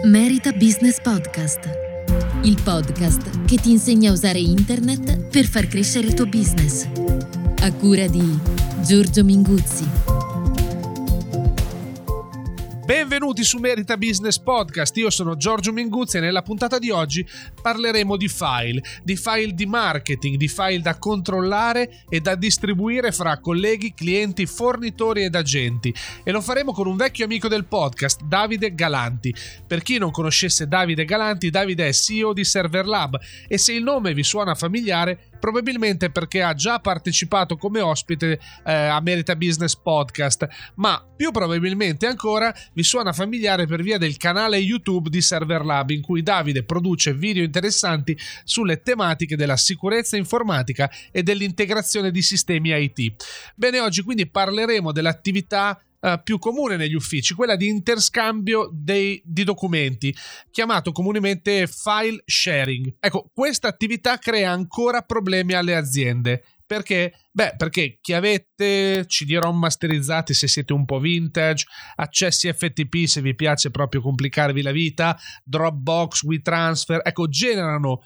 Merita Business Podcast, il podcast che ti insegna a usare internet per far crescere il tuo business. A cura di Giorgio Minguzzi. Benvenuti su Merita Business Podcast, io sono Giorgio Minguzzi e nella puntata di oggi parleremo di file di marketing, di file da controllare e da distribuire fra colleghi, clienti, fornitori ed agenti, e lo faremo con un vecchio amico del podcast, Davide Galanti. Per chi non conoscesse Davide Galanti, Davide è CEO di Serverlab e se il nome vi suona familiare probabilmente perché ha già partecipato come ospite a Merita Business Podcast, ma più probabilmente ancora vi suona familiare per via del canale YouTube di Serverlab, in cui Davide produce video interessanti sulle tematiche della sicurezza informatica e dell'integrazione di sistemi IT. Bene, oggi quindi parleremo dell'attività più comune negli uffici, quella di interscambio di documenti, chiamato comunemente file sharing. Ecco, questa attività crea ancora problemi alle aziende. Perché? Perché chiavette, CD-ROM masterizzati se siete un po' vintage, accessi FTP se vi piace proprio complicarvi la vita, Dropbox, WeTransfer, ecco, generano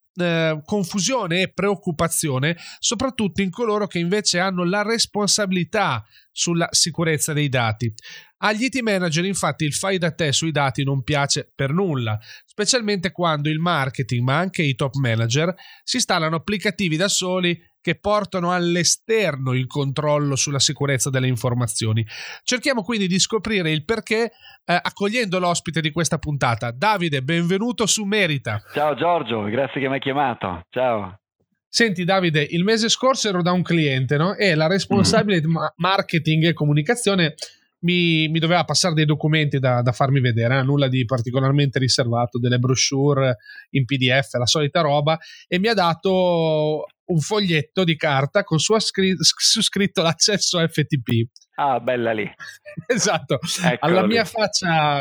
confusione e preoccupazione soprattutto in coloro che invece hanno la responsabilità sulla sicurezza dei dati. Agli IT manager infatti il fai da te sui dati non piace per nulla, specialmente quando il marketing ma anche i top manager si installano applicativi da soli che portano all'esterno il controllo sulla sicurezza delle informazioni. Cerchiamo quindi di scoprire il perché accogliendo l'ospite di questa puntata. Davide, benvenuto su Merita. Ciao Giorgio, grazie che mi hai chiamato. Ciao. Senti Davide, il mese scorso ero da un cliente, no? E la responsabile di marketing e comunicazione mi doveva passare dei documenti da farmi vedere, nulla di particolarmente riservato, delle brochure in PDF, la solita roba, e mi ha dato un foglietto di carta con su scritto l'accesso FTP. Ah, bella lì. Esatto. Eccolo alla lì. mia faccia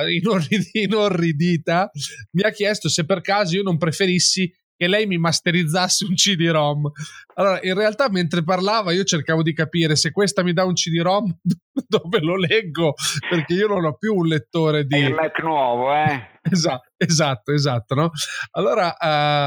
inorridita mi ha chiesto se per caso io non preferissi che lei mi masterizzasse un CD-ROM. Allora, in realtà mentre parlava io cercavo di capire se questa mi dà un CD-ROM dove lo leggo, perché io non ho più un lettore di... È il Mac nuovo, eh? Esatto, no? Allora,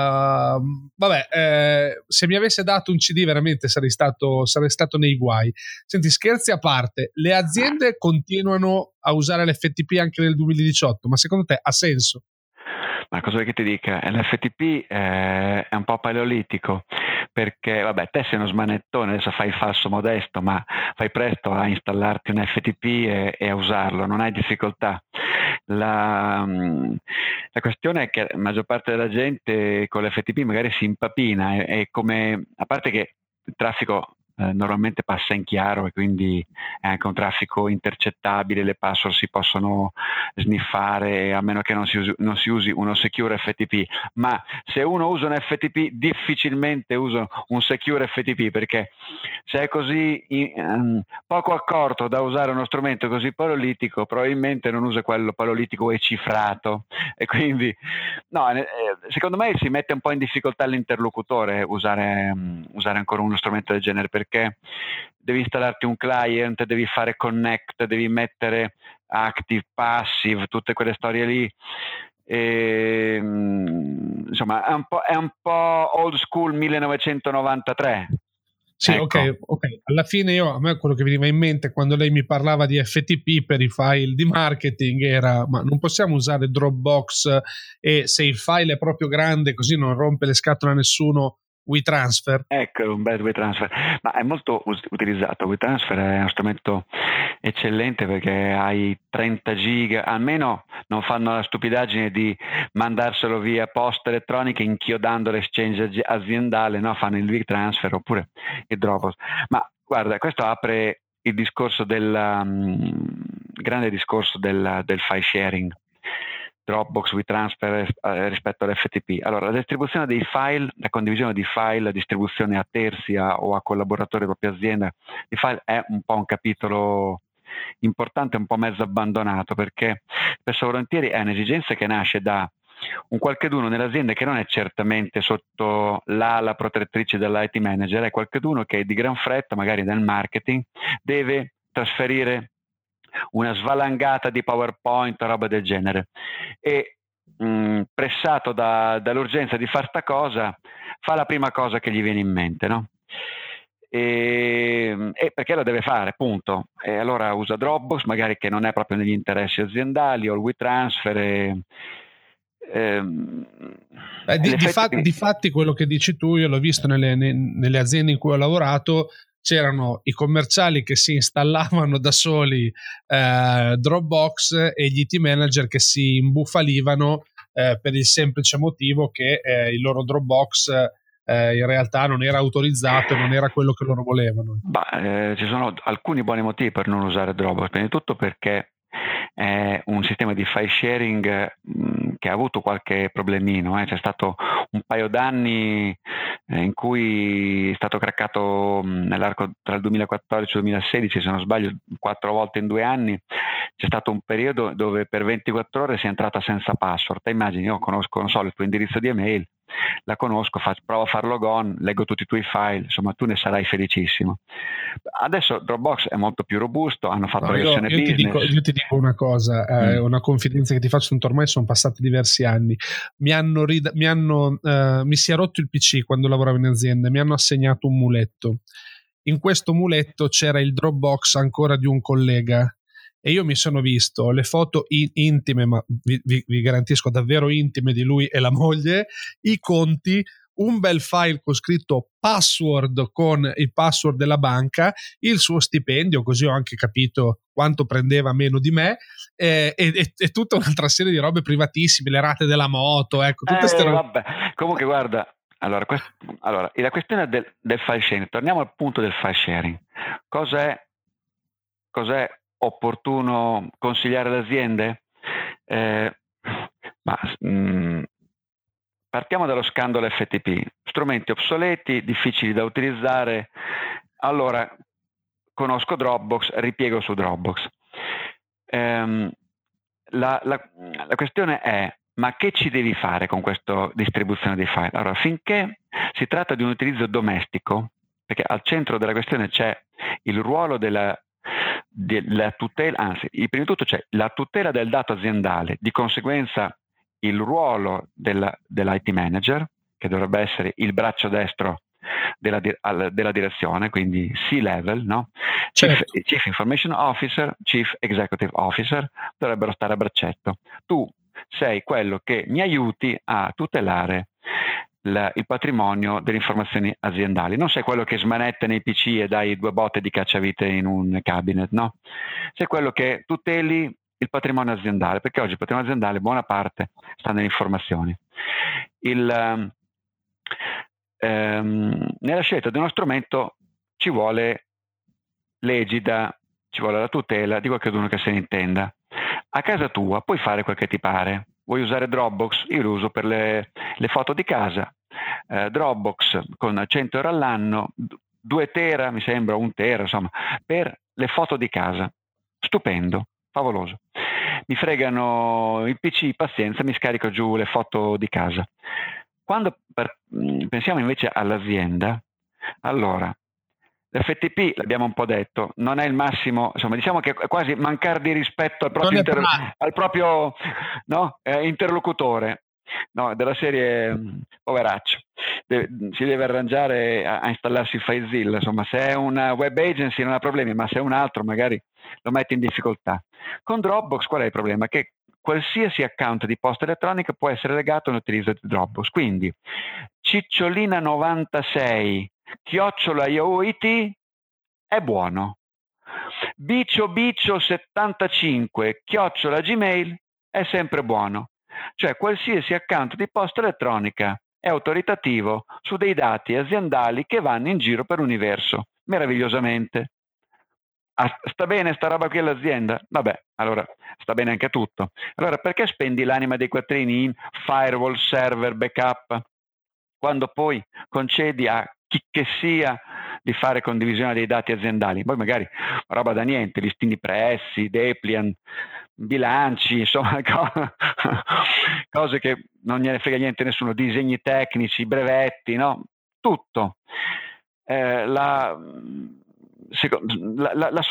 se mi avesse dato un CD veramente sarei stato nei guai. Senti, scherzi a parte, le aziende continuano a usare l'FTP anche nel 2018, ma secondo te ha senso? Ma cosa vuoi che ti dica? L'FTP è un po' paleolitico, perché vabbè, te sei uno smanettone, adesso fai il falso modesto, ma fai presto a installarti un FTP e a usarlo, non hai difficoltà. La questione è che la maggior parte della gente con l'FTP magari si impapina, è come, a parte che il traffico normalmente passa in chiaro e quindi è anche un traffico intercettabile, le password si possono sniffare a meno che non si usi uno secure FTP, ma se uno usa un FTP difficilmente usa un secure FTP, perché se è così poco accorto da usare uno strumento così paleolitico probabilmente non usa quello paleolitico e cifrato, e quindi secondo me si mette un po' in difficoltà l'interlocutore usare ancora uno strumento del genere, perché devi installarti un client, devi fare connect, devi mettere active, passive, tutte quelle storie lì. Insomma è un po' old school 1993. Sì, ecco. ok. Alla fine a me quello che veniva in mente quando lei mi parlava di FTP per i file di marketing era: ma non possiamo usare Dropbox, e se il file è proprio grande così non rompe le scatole a nessuno, WeTransfer? Ecco, un bel WeTransfer, ma è molto utilizzato. WeTransfer è uno strumento eccellente perché hai 30 giga, almeno non fanno la stupidaggine di mandarselo via posta elettronica inchiodando l'exchange aziendale, no? Fanno il WeTransfer oppure il Dropbox. Ma guarda, questo apre il discorso grande discorso del file sharing. Dropbox, WeTransfer rispetto all'FTP. Allora, la distribuzione dei file, la condivisione di file, la distribuzione a terzi o a collaboratori della propria azienda di file è un po' un capitolo importante, un po' mezzo abbandonato, perché spesso e volentieri è un'esigenza che nasce da un qualcheduno nell'azienda che non è certamente sotto l'ala protettrice dell'IT manager, è qualcheduno che di gran fretta, magari nel marketing, deve trasferire una svalangata di PowerPoint, roba del genere, e pressato dall'urgenza di fare sta cosa, fa la prima cosa che gli viene in mente, no? E perché lo deve fare, punto. E allora usa Dropbox, magari che non è proprio negli interessi aziendali, o il WeTransfer. Difatti quello che dici tu, io l'ho visto nelle aziende in cui ho lavorato, c'erano i commerciali che si installavano da soli Dropbox e gli IT manager che si imbufalivano per il semplice motivo che il loro Dropbox in realtà non era autorizzato e non era quello che loro volevano. Ci sono alcuni buoni motivi per non usare Dropbox. Prima di tutto perché è un sistema di file sharing che ha avuto qualche problemino. C'è stato un paio d'anni in cui è stato craccato nell'arco tra il 2014 e il 2016, se non sbaglio 4 volte in 2 anni. C'è stato un periodo dove per 24 ore si è entrata senza password. Te immagini, io conosco, non so, il tuo indirizzo di email, la conosco, provo a far logon, leggo tutti i tuoi file, insomma tu ne sarai felicissimo. Adesso Dropbox è molto più robusto, hanno fatto la versione business. Io ti dico una cosa, una confidenza che ti faccio, tanto ormai sono passati diversi anni. Mi si è rotto il PC quando lavoravo in azienda, mi hanno assegnato un muletto. In questo muletto c'era il Dropbox ancora di un collega e io mi sono visto le foto intime, ma vi garantisco davvero intime, di lui e la moglie, i conti, un bel file con scritto password con il password della banca, il suo stipendio, così ho anche capito quanto prendeva meno di me, e tutta un'altra serie di robe privatissime, le rate della moto, ecco, tutte queste robe. Vabbè. Comunque guarda, allora la questione del file sharing, torniamo al punto del file sharing. Cos'è opportuno consigliare alle aziende? Partiamo dallo scandalo FTP, strumenti obsoleti, difficili da utilizzare. Allora, conosco Dropbox, ripiego su Dropbox. La questione è: ma che ci devi fare con questa distribuzione dei file? Allora, finché si tratta di un utilizzo domestico, perché al centro della questione c'è il ruolo della tutela, anzi, prima di tutto c'è la tutela del dato aziendale, di conseguenza il ruolo dell'IT manager, che dovrebbe essere il braccio destro della direzione, quindi C-level, no? Certo. Chief Information Officer, Chief Executive Officer dovrebbero stare a braccetto. Tu sei quello che mi aiuti a tutelare il patrimonio delle informazioni aziendali. Non sei quello che smanetta nei PC e dai 2 botte di cacciavite in un cabinet, no? Sei quello che tuteli il patrimonio aziendale, perché oggi il patrimonio aziendale buona parte sta nelle informazioni. Nella scelta di uno strumento ci vuole l'egida, ci vuole la tutela di qualcuno che se ne intenda. A casa tua puoi fare quel che ti pare. Vuoi usare Dropbox? Io lo uso per le foto di casa. Dropbox con 100 euro all'anno, 2 tera, mi sembra, 1 tera, insomma, per le foto di casa. Stupendo, favoloso. Mi fregano il PC, pazienza, mi scarico giù le foto di casa. Quando pensiamo invece all'azienda, allora, l'FTP, l'abbiamo un po' detto, non è il massimo, insomma, diciamo che è quasi mancare di rispetto al proprio no, interlocutore, no, della serie poveraccio. Si deve arrangiare a installarsi FileZilla, insomma, se è una web agency non ha problemi, ma se è un altro magari lo mette in difficoltà. Con Dropbox qual è il problema? Che qualsiasi account di posta elettronica può essere legato all'utilizzo di Dropbox, quindi cicciolina96 @IOIT è buono, bicio75 @Gmail è sempre buono, cioè qualsiasi account di posta elettronica è autoritativo su dei dati aziendali che vanno in giro per l'universo, meravigliosamente. Sta bene sta roba qui all'azienda? Vabbè, allora sta bene anche tutto. Allora perché spendi l'anima dei quattrini in firewall, server, backup, quando poi concedi a chi che sia di fare condivisione dei dati aziendali? Poi magari roba da niente, listini prezzi, Deplian, bilanci, insomma, cose che non gliene frega niente nessuno, disegni tecnici, brevetti, no? Tutto. La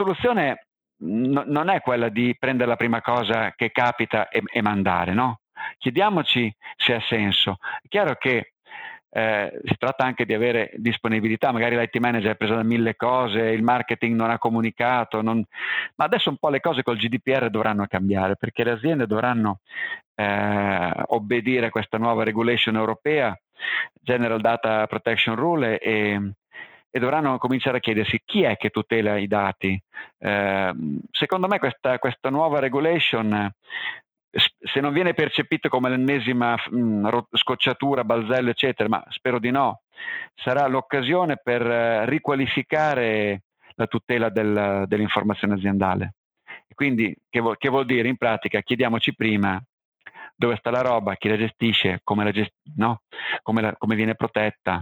soluzione non è quella di prendere la prima cosa che capita e mandare, no? chiediamoci se ha senso. È chiaro che si tratta anche di avere disponibilità, magari l'IT manager è preso da 1000 cose, il marketing non ha comunicato, ma adesso un po' le cose col GDPR dovranno cambiare, perché le aziende dovranno obbedire a questa nuova regulation europea, General Data Protection Rule, e dovranno cominciare a chiedersi chi è che tutela i dati. Secondo me questa nuova regulation, se non viene percepito come l'ennesima scocciatura, balzello eccetera, ma spero di no, sarà l'occasione per riqualificare la tutela dell'informazione aziendale. Quindi che vuol dire in pratica? Chiediamoci prima dove sta la roba, chi la gestisce, come viene protetta.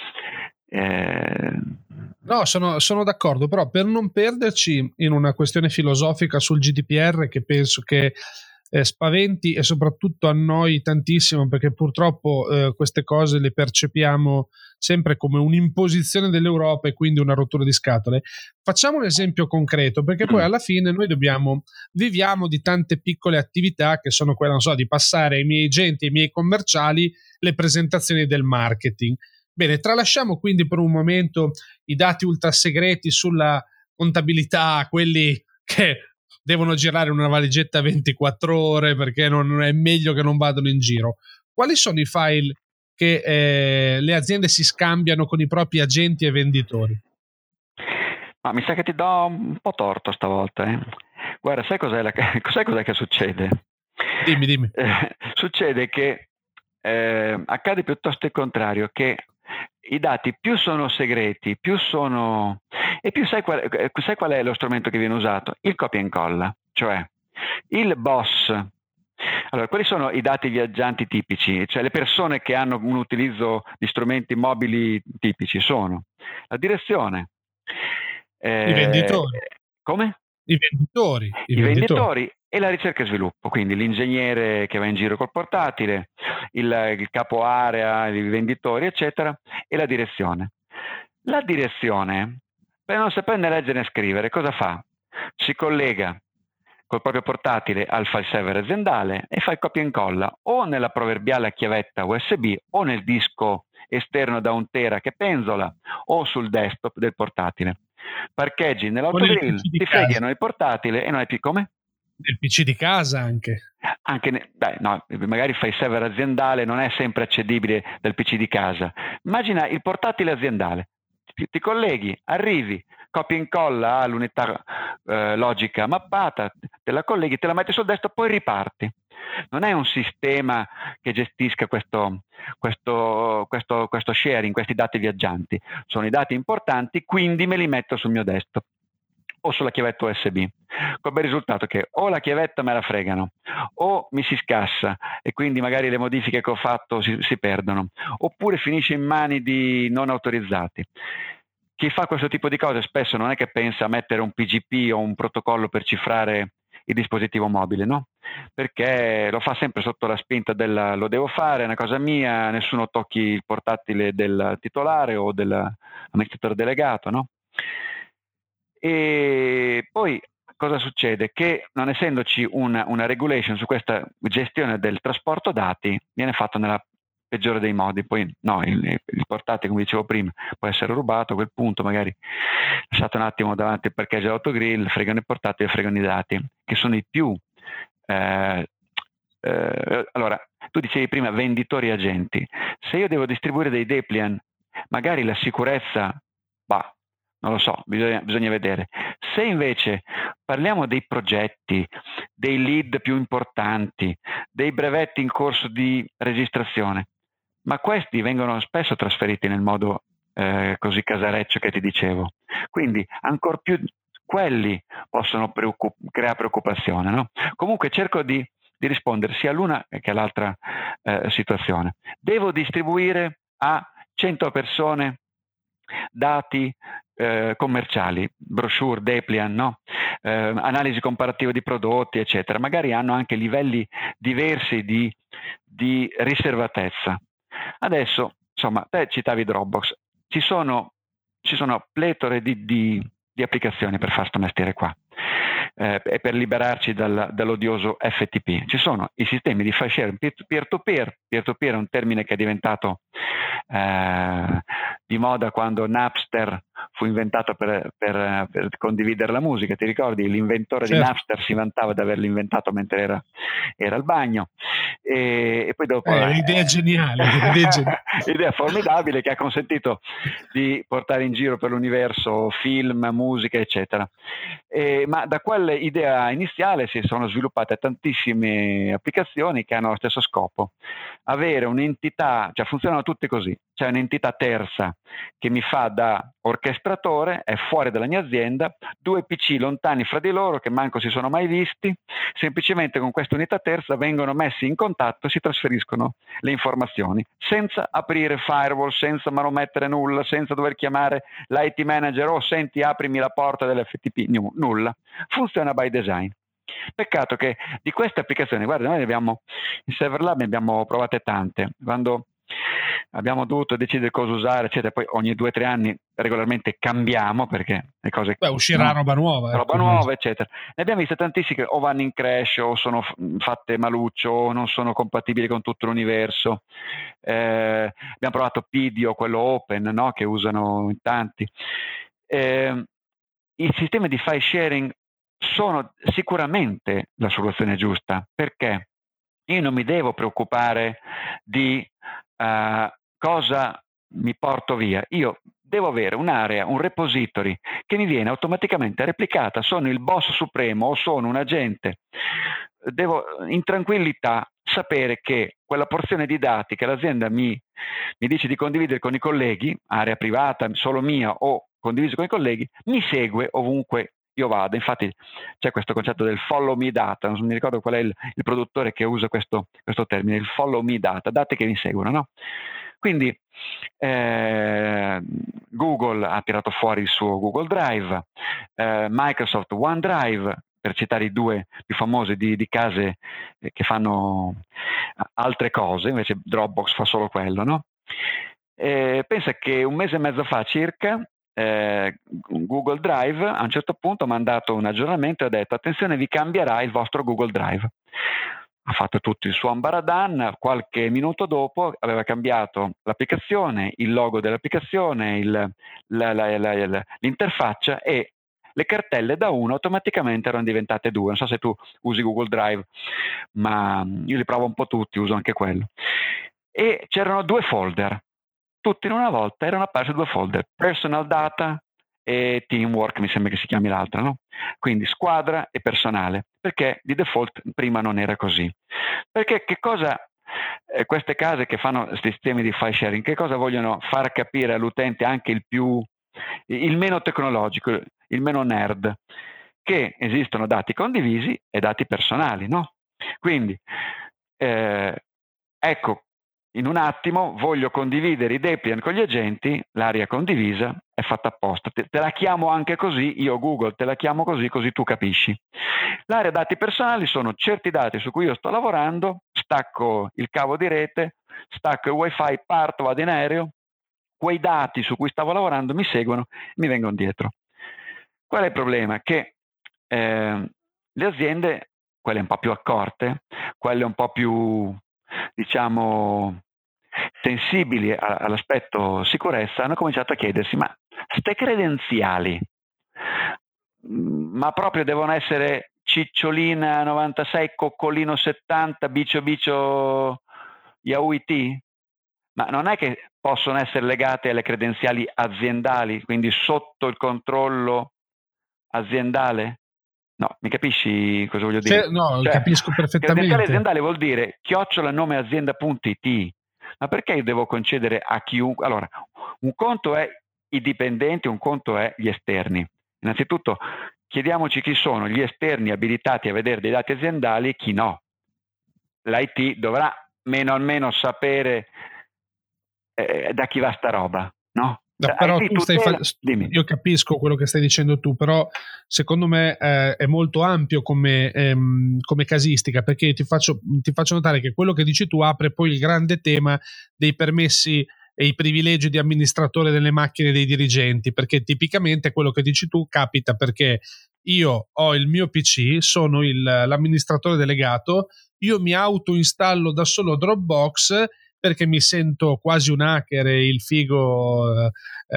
No, sono d'accordo, però per non perderci in una questione filosofica sul GDPR, che penso che spaventi e soprattutto annoi tantissimo, perché purtroppo queste cose le percepiamo sempre come un'imposizione dell'Europa e quindi una rottura di scatole. Facciamo un esempio concreto, perché poi alla fine noi viviamo di tante piccole attività che sono quelle, non so, di passare ai miei agenti, ai miei commerciali le presentazioni del marketing. Bene, tralasciamo quindi per un momento i dati ultra segreti sulla contabilità, quelli che devono girare una valigetta 24 ore perché non è meglio che non vadano in giro. Quali sono i file che le aziende si scambiano con i propri agenti e venditori? Ma mi sa che ti do un po' torto stavolta. Guarda, sai cos'è che succede? Dimmi. Succede che accade piuttosto il contrario, che i dati più sono segreti, più sono... E più sai qual è lo strumento che viene usato? Il copia e incolla, cioè il boss. Allora, quali sono i dati viaggianti tipici? Cioè le persone che hanno un utilizzo di strumenti mobili tipici sono la direzione. I venditori. Come? I venditori e la ricerca e sviluppo, quindi l'ingegnere che va in giro col portatile, il capo area, i venditori, eccetera, e la direzione. La direzione, per non sapere né leggere né scrivere, cosa fa? Si collega col proprio portatile al file server aziendale e fa il copia e incolla o nella proverbiale chiavetta USB o nel disco esterno da 1 tera che penzola o sul desktop del portatile. Parcheggi nell'autogrill, ti freghino il portatile e non hai più come? Nel PC di casa anche. Magari fai il server aziendale, non è sempre accedibile dal PC di casa. Immagina il portatile aziendale, ti colleghi, arrivi, copia e incolla all'unità logica mappata, te la colleghi, te la metti sul desktop, poi riparti. Non è un sistema che gestisca questo sharing, questi dati viaggianti. Sono i dati importanti, quindi me li metto sul mio desktop o sulla chiavetta USB, col bel risultato che o la chiavetta me la fregano o mi si scassa e quindi magari le modifiche che ho fatto si perdono, oppure finisce in mani di non autorizzati. Chi fa questo tipo di cose spesso non è che pensa a mettere un PGP o un protocollo per cifrare il dispositivo mobile, no? Perché lo fa sempre sotto la spinta lo devo fare, è una cosa mia, nessuno tocchi il portatile del titolare o dell'amministratore delegato, no? E poi cosa succede? Che non essendoci una regulation su questa gestione del trasporto dati, viene fatto nella peggiore dei modi. Poi no, il portatile, come dicevo prima, può essere rubato, a quel punto magari lasciate un attimo davanti il parcheggio dell'autogrill, fregano il portatile, fregano i dati, che sono i più... allora, tu dicevi prima venditori e agenti. Se io devo distribuire dei Deplian, magari la sicurezza, non lo so, bisogna vedere. Se invece parliamo dei progetti, dei lead più importanti, dei brevetti in corso di registrazione, ma questi vengono spesso trasferiti nel modo così casareccio che ti dicevo. Quindi ancor più quelli possono creare preoccupazione, no? Comunque cerco di rispondere sia all'una che all'altra situazione. Devo distribuire a 100 persone dati commerciali, brochure, Deplian, no? Analisi comparativa di prodotti, eccetera. Magari hanno anche livelli diversi di riservatezza. Adesso, insomma, te citavi Dropbox, ci sono pletore di applicazioni per fare sto mestiere qua. e per liberarci dall'odioso FTP. Ci sono i sistemi di file sharing peer-to-peer. Peer-to-peer è un termine che è diventato di moda quando Napster fu inventato per condividere la musica. Ti ricordi? L'inventore di Napster si vantava di averlo inventato mentre era al bagno, e poi dopo idea geniale idea formidabile che ha consentito di portare in giro per l'universo film, musica, eccetera. Ma da quella idea iniziale si sono sviluppate tantissime applicazioni che hanno lo stesso scopo: avere un'entità, cioè funzionano tutte così, c'è un'entità terza che mi fa da orchestratore, è fuori dalla mia azienda, 2 PC lontani fra di loro che manco si sono mai visti, semplicemente con questa unità terza vengono messi in contatto e si trasferiscono le informazioni senza aprire firewall, senza manomettere nulla, senza dover chiamare l'IT manager o senti aprimi la porta dell'FTP, nulla, funziona by design. Peccato che di queste applicazioni, guarda, noi abbiamo in Serverlab ne abbiamo provate tante. Quando abbiamo dovuto decidere cosa usare, eccetera, poi ogni 2 o 3 anni regolarmente cambiamo, perché le cose uscirà roba nuova, eccetera. Ne abbiamo viste tantissime che o vanno in crash o sono fatte maluccio o non sono compatibili con tutto l'universo. Abbiamo provato Pidio, quello open, no? Che usano in tanti. I sistemi di file sharing sono sicuramente la soluzione giusta, perché io non mi devo preoccupare di cosa mi porto via. Io devo avere un'area, un repository che mi viene automaticamente replicata. Sono il boss supremo o sono un agente, devo in tranquillità sapere che quella porzione di dati che l'azienda mi dice di condividere con i colleghi, area privata, solo mia o condiviso con i colleghi, mi segue ovunque io vado. Infatti c'è questo concetto del follow me data, non mi ricordo qual è il produttore che usa questo termine, il follow me data, date che mi seguono, no? Quindi Google ha tirato fuori il suo Google Drive, Microsoft OneDrive, per citare i 2 più famosi di case che fanno altre cose, invece Dropbox fa solo quello, no? Pensa che 1 mese e mezzo fa circa Google Drive a un certo punto ha mandato un aggiornamento e ha detto: attenzione, vi cambierà il vostro Google Drive. Ha fatto tutto il suo ambaradan, qualche minuto dopo aveva cambiato l'applicazione, il logo dell'applicazione, l'interfaccia, e le cartelle da 1 automaticamente erano diventate 2. Non so se tu usi Google Drive, ma io li provo un po' tutti, uso anche quello. E c'erano 2 folder, tutti in una volta erano apparsi 2 folder: personal data e teamwork, mi sembra che si chiami l'altra, no? Quindi squadra e personale, perché di default prima non era così. Perché che cosa queste case che fanno sistemi di file sharing, che cosa vogliono far capire all'utente, anche il meno tecnologico, il meno nerd? Che esistono dati condivisi e dati personali, no? Quindi ecco, in un attimo voglio condividere i Debian con gli agenti, l'area condivisa è fatta apposta. Te la chiamo anche così, io Google te la chiamo così tu capisci. L'area dati personali sono certi dati su cui io sto lavorando, stacco il cavo di rete, stacco il wifi, parto, vado in aereo, quei dati su cui stavo lavorando mi seguono, mi vengono dietro. Qual è il problema? Che le aziende, quelle un po' più accorte, quelle un po' più, diciamo, sensibili all'aspetto sicurezza, hanno cominciato a chiedersi: ma ste credenziali, ma proprio devono essere Cicciolina 96, Coccolino 70, Bicio Yahoo IT? Ma non è che possono essere legate alle credenziali aziendali, quindi sotto il controllo aziendale? No, mi capisci cosa voglio dire? No, capisco perfettamente. Credenziale aziendale vuol dire @nomeazienda.it. Ma perché io devo concedere a chiunque? Allora, un conto è i dipendenti, un conto è gli esterni. Innanzitutto chiediamoci chi sono gli esterni abilitati a vedere dei dati aziendali e chi no. L'IT dovrà meno o meno sapere da chi va sta roba, no? No, però io capisco quello che stai dicendo tu, però secondo me è molto ampio come casistica, perché ti faccio notare che quello che dici tu apre poi il grande tema dei permessi e i privilegi di amministratore delle macchine dei dirigenti, perché tipicamente quello che dici tu capita perché io ho il mio PC, sono l'amministratore delegato, io mi auto-installo da solo Dropbox perché mi sento quasi un hacker e il figo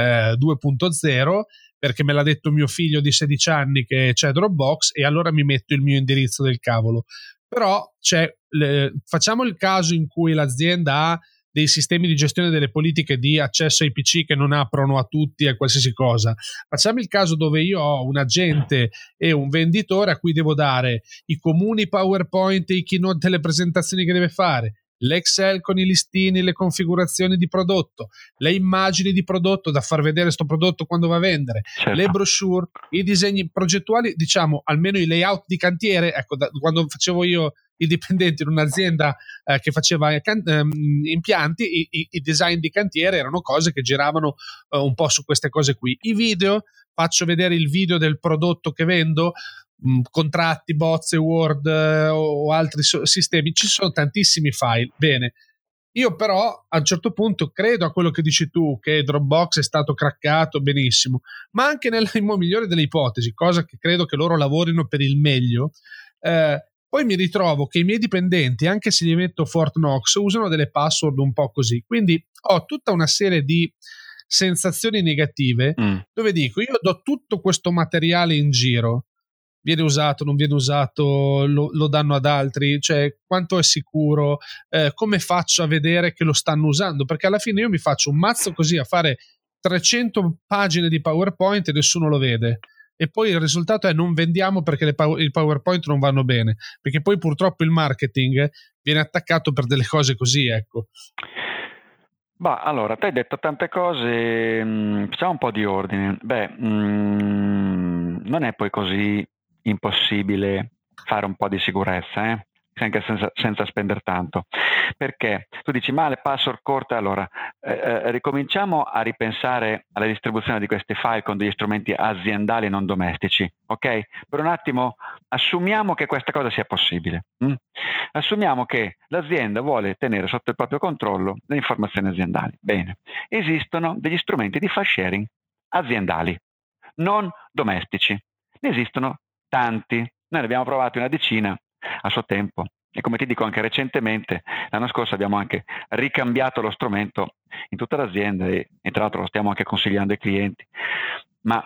2.0, perché me l'ha detto mio figlio di 16 anni che c'è Dropbox, e allora mi metto il mio indirizzo del cavolo. Però facciamo il caso in cui l'azienda ha dei sistemi di gestione delle politiche di accesso ai PC che non aprono a tutti e a qualsiasi cosa. Facciamo il caso dove io ho un agente e un venditore a cui devo dare i comuni PowerPoint, i keynote, le presentazioni che deve fare, l'Excel con i listini, le configurazioni di prodotto, le immagini di prodotto da far vedere sto prodotto quando va a vendere, certo, le brochure, i disegni progettuali, diciamo almeno i layout di cantiere. Ecco, quando facevo io il dipendente in un'azienda che faceva impianti, i design di cantiere erano cose che giravano un po' su queste cose qui. I video, faccio vedere il video del prodotto che vendo, contratti, bozze, Word o altri sistemi, ci sono tantissimi file. Bene, io però a un certo punto credo a quello che dici tu, che Dropbox è stato craccato, benissimo, ma anche nella migliore delle ipotesi, cosa che credo che loro lavorino per il meglio, poi mi ritrovo che i miei dipendenti, anche se gli metto Fort Knox, usano delle password un po' così, quindi ho tutta una serie di sensazioni negative dove dico, io do tutto questo materiale in giro, viene usato, non viene usato, lo danno ad altri, cioè quanto è sicuro, come faccio a vedere che lo stanno usando, perché alla fine io mi faccio un mazzo così a fare 300 pagine di PowerPoint e nessuno lo vede, e poi il risultato è non vendiamo perché i PowerPoint non vanno bene, perché poi purtroppo il marketing viene attaccato per delle cose così, ecco. Bah, allora, te hai detto tante cose, facciamo un po' di ordine. Non è poi così impossibile fare un po' di sicurezza, anche senza spendere tanto, perché tu dici ma le password corte. Allora ricominciamo a ripensare alla distribuzione di questi file con degli strumenti aziendali e non domestici, ok? Per un attimo assumiamo che questa cosa sia possibile. Assumiamo che l'azienda vuole tenere sotto il proprio controllo le informazioni aziendali. Bene, esistono degli strumenti di file sharing aziendali, non domestici. Ne esistono tanti, noi ne abbiamo provati una decina a suo tempo, e come ti dico anche recentemente, l'anno scorso abbiamo anche ricambiato lo strumento in tutta l'azienda e tra l'altro lo stiamo anche consigliando ai clienti. Ma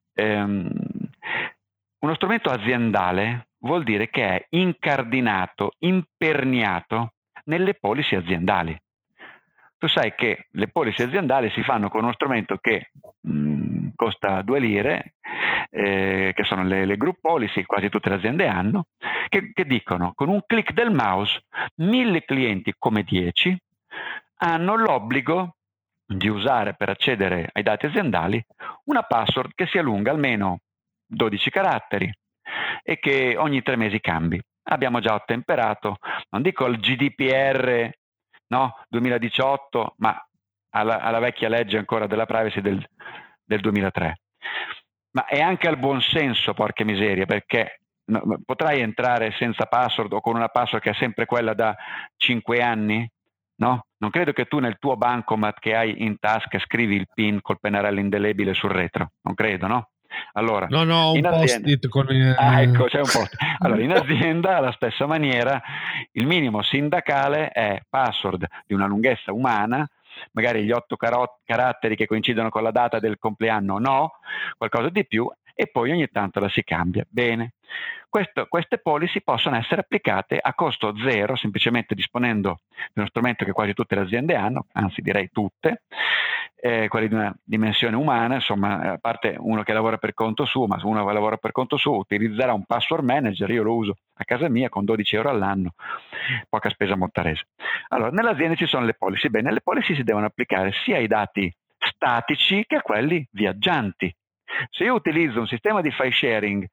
uno strumento aziendale vuol dire che è incardinato, imperniato nelle policy aziendali. Tu sai che le policy aziendali si fanno con uno strumento che costa 2 lire, che sono le group policy, quasi tutte le aziende hanno, che dicono con un click del mouse 1000 clienti come 10 hanno l'obbligo di usare per accedere ai dati aziendali una password che sia lunga almeno 12 caratteri e che ogni 3 mesi cambi. Abbiamo già ottemperato, non dico al GDPR 2018, ma alla vecchia legge ancora della privacy del 2003. Ma è anche al buon senso, porca miseria, perché potrai entrare senza password o con una password che è sempre quella da 5 anni? No? Non credo che tu nel tuo bancomat che hai in tasca scrivi il PIN col pennarello indelebile sul retro, non credo, no? Allora, no, un post-it con ecco, c'è un post. Allora, in azienda, alla stessa maniera, il minimo sindacale è password di una lunghezza umana, magari gli 8 caratteri che coincidono con la data del compleanno, no, qualcosa di più, e poi ogni tanto la si cambia. Bene. Queste policy possono essere applicate a costo zero, semplicemente disponendo di uno strumento che quasi tutte le aziende hanno, anzi direi tutte, quelli di una dimensione umana, insomma, a parte uno che lavora per conto suo, ma se uno lavora per conto suo utilizzerà un password manager. Io lo uso a casa mia con 12 euro all'anno, poca spesa montarese. Allora, nell'azienda ci sono le policy. Bene, le policy si devono applicare sia ai dati statici che a quelli viaggianti. Se io utilizzo un sistema di file sharing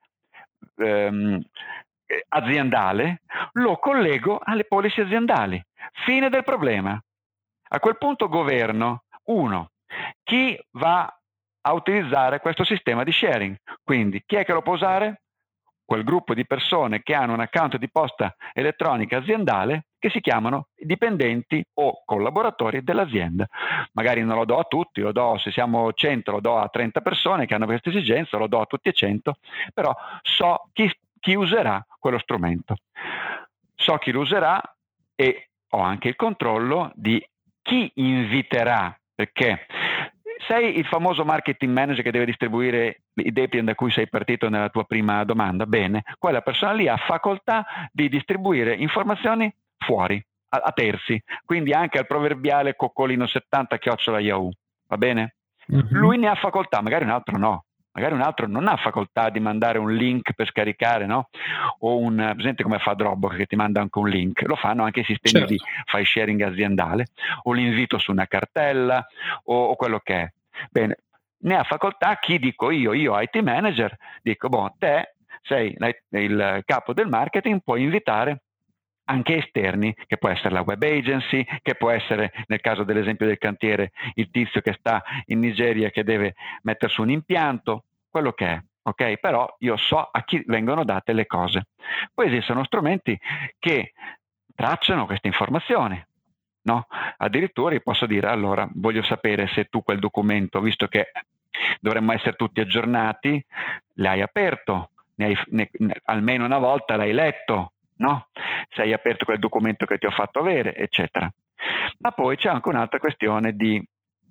aziendale, lo collego alle policy aziendali. Fine del problema. A quel punto governo, chi va a utilizzare questo sistema di sharing. Quindi chi è che lo può usare? quel gruppo di persone che hanno un account di posta elettronica aziendale che si chiamano dipendenti o collaboratori dell'azienda. Magari non lo do a tutti, lo do, se siamo 100 lo do a 30 persone che hanno questa esigenza, lo do a tutti e 100, però so chi userà quello strumento. So chi lo userà e ho anche il controllo di chi inviterà, perché sei il famoso marketing manager che deve distribuire i DPI da cui sei partito nella tua prima domanda. Bene, quella persona lì ha facoltà di distribuire informazioni fuori, a terzi, quindi anche al proverbiale coccolino70@yahoo, va bene? Mm-hmm. Lui ne ha facoltà, magari un altro no. Magari un altro non ha facoltà di mandare un link per scaricare, no? O presente come fa Dropbox che ti manda anche un link, lo fanno anche i sistemi di file sharing aziendale, o l'invito su una cartella o quello che è. Bene, ne ha facoltà chi dico io IT manager, dico te sei il capo del marketing, puoi invitare anche esterni, che può essere la web agency, che può essere, nel caso dell'esempio del cantiere, il tizio che sta in Nigeria che deve mettere su un impianto, quello che è, ok? Però io so a chi vengono date le cose. Poi esistono strumenti che tracciano queste informazioni, no? Addirittura io posso dire, allora, voglio sapere se tu quel documento, visto che dovremmo essere tutti aggiornati, l'hai aperto, almeno una volta l'hai letto, no? Se hai aperto quel documento che ti ho fatto avere, eccetera. Ma poi c'è anche un'altra questione di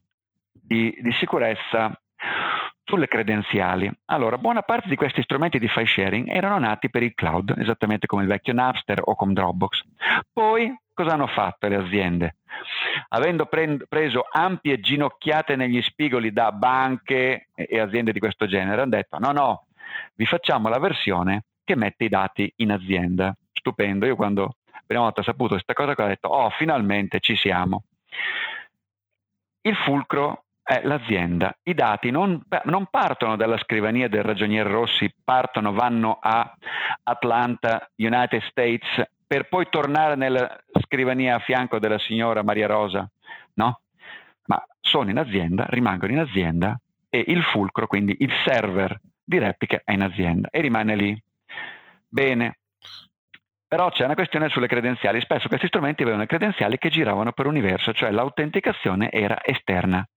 sicurezza sulle credenziali. Allora, buona parte di questi strumenti di file sharing erano nati per il cloud, esattamente come il vecchio Napster o come Dropbox. Poi, cosa hanno fatto le aziende? Avendo preso ampie ginocchiate negli spigoli da banche e aziende di questo genere, hanno detto no, vi facciamo la versione che mette i dati in azienda. Stupendo, io quando la prima volta ho saputo questa cosa ho detto finalmente ci siamo. Il fulcro è l'azienda. I dati non partono dalla scrivania del ragionier Rossi, vanno a Atlanta, United States, per poi tornare nella scrivania a fianco della signora Maria Rosa, no? Ma sono in azienda, rimangono in azienda e il fulcro, quindi il server di replica è in azienda e rimane lì. Bene, però c'è una questione sulle credenziali. Spesso questi strumenti avevano credenziali che giravano per universo, cioè l'autenticazione era esterna.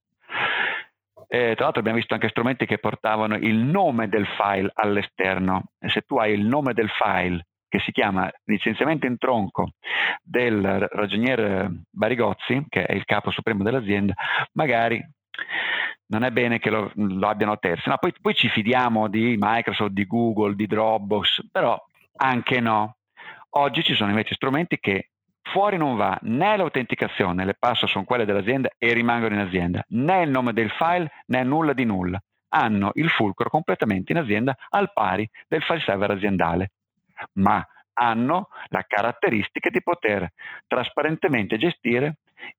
Tra l'altro abbiamo visto anche strumenti che portavano il nome del file all'esterno, e se tu hai il nome del file che si chiama licenziamento in tronco del ragionier Barigozzi, che è il capo supremo dell'azienda, magari non è bene che lo abbiano terzi, ma poi ci fidiamo di Microsoft, di Google, di Dropbox, però anche no. Oggi ci sono invece strumenti che fuori non va né l'autenticazione, le password sono quelle dell'azienda e rimangono in azienda, né il nome del file né nulla di nulla. Hanno il fulcro completamente in azienda al pari del file server aziendale, ma hanno la caratteristica di poter trasparentemente gestire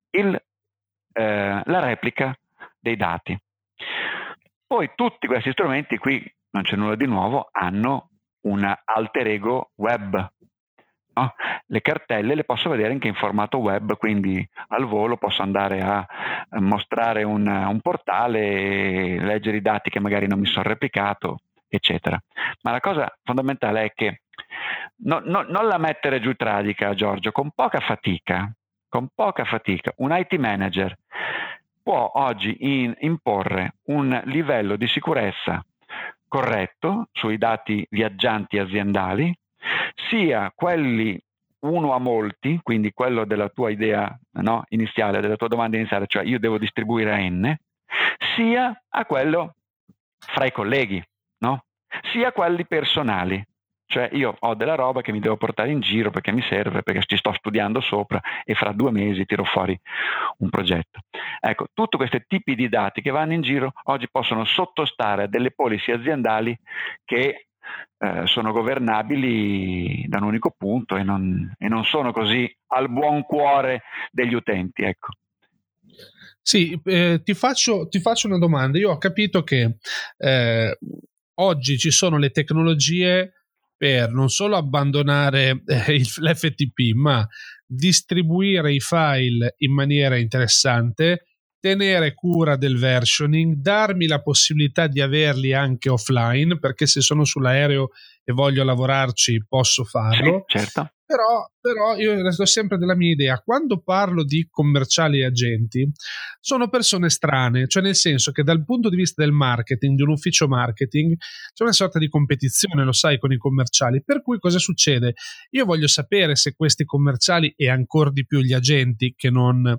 la replica dei dati. Poi tutti questi strumenti, qui non c'è nulla di nuovo, hanno un alter ego web. No? Le cartelle le posso vedere anche in formato web, quindi al volo posso andare a mostrare un portale, leggere i dati che magari non mi sono replicato, eccetera. Ma la cosa fondamentale è che non la mettere giù tragica, Giorgio, con poca fatica, un IT manager può oggi imporre un livello di sicurezza corretto sui dati viaggianti aziendali, sia quelli uno a molti, quindi quello della tua idea iniziale, della tua domanda iniziale, cioè io devo distribuire a N, sia a quello fra i colleghi, no? Sia quelli personali. Cioè io ho della roba che mi devo portare in giro perché mi serve, perché ci sto studiando sopra e fra 2 mesi tiro fuori un progetto. Ecco, tutti questi tipi di dati che vanno in giro oggi possono sottostare a delle policy aziendali che sono governabili da un unico punto e non sono così al buon cuore degli utenti, ecco. Sì, ti faccio una domanda. Io ho capito che oggi ci sono le tecnologie per non solo abbandonare l'FTP, ma distribuire i file in maniera interessante tenere cura del versioning, darmi la possibilità di averli anche offline, perché se sono sull'aereo e voglio lavorarci posso farlo. Sì, certo. Però io resto sempre della mia idea. Quando parlo di commerciali e agenti, sono persone strane, cioè nel senso che dal punto di vista del marketing, di un ufficio marketing, c'è una sorta di competizione, lo sai, con i commerciali. Per cui cosa succede? Io voglio sapere se questi commerciali e ancor di più gli agenti che non...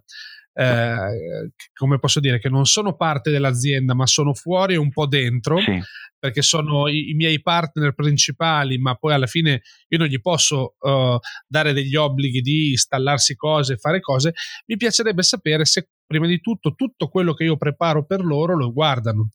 come posso dire, che non sono parte dell'azienda ma sono fuori e un po' dentro, Sì. perché sono i miei partner principali, ma poi alla fine io non gli posso dare degli obblighi di installarsi cose, fare cose. Mi piacerebbe sapere se prima di tutto quello che io preparo per loro lo guardano.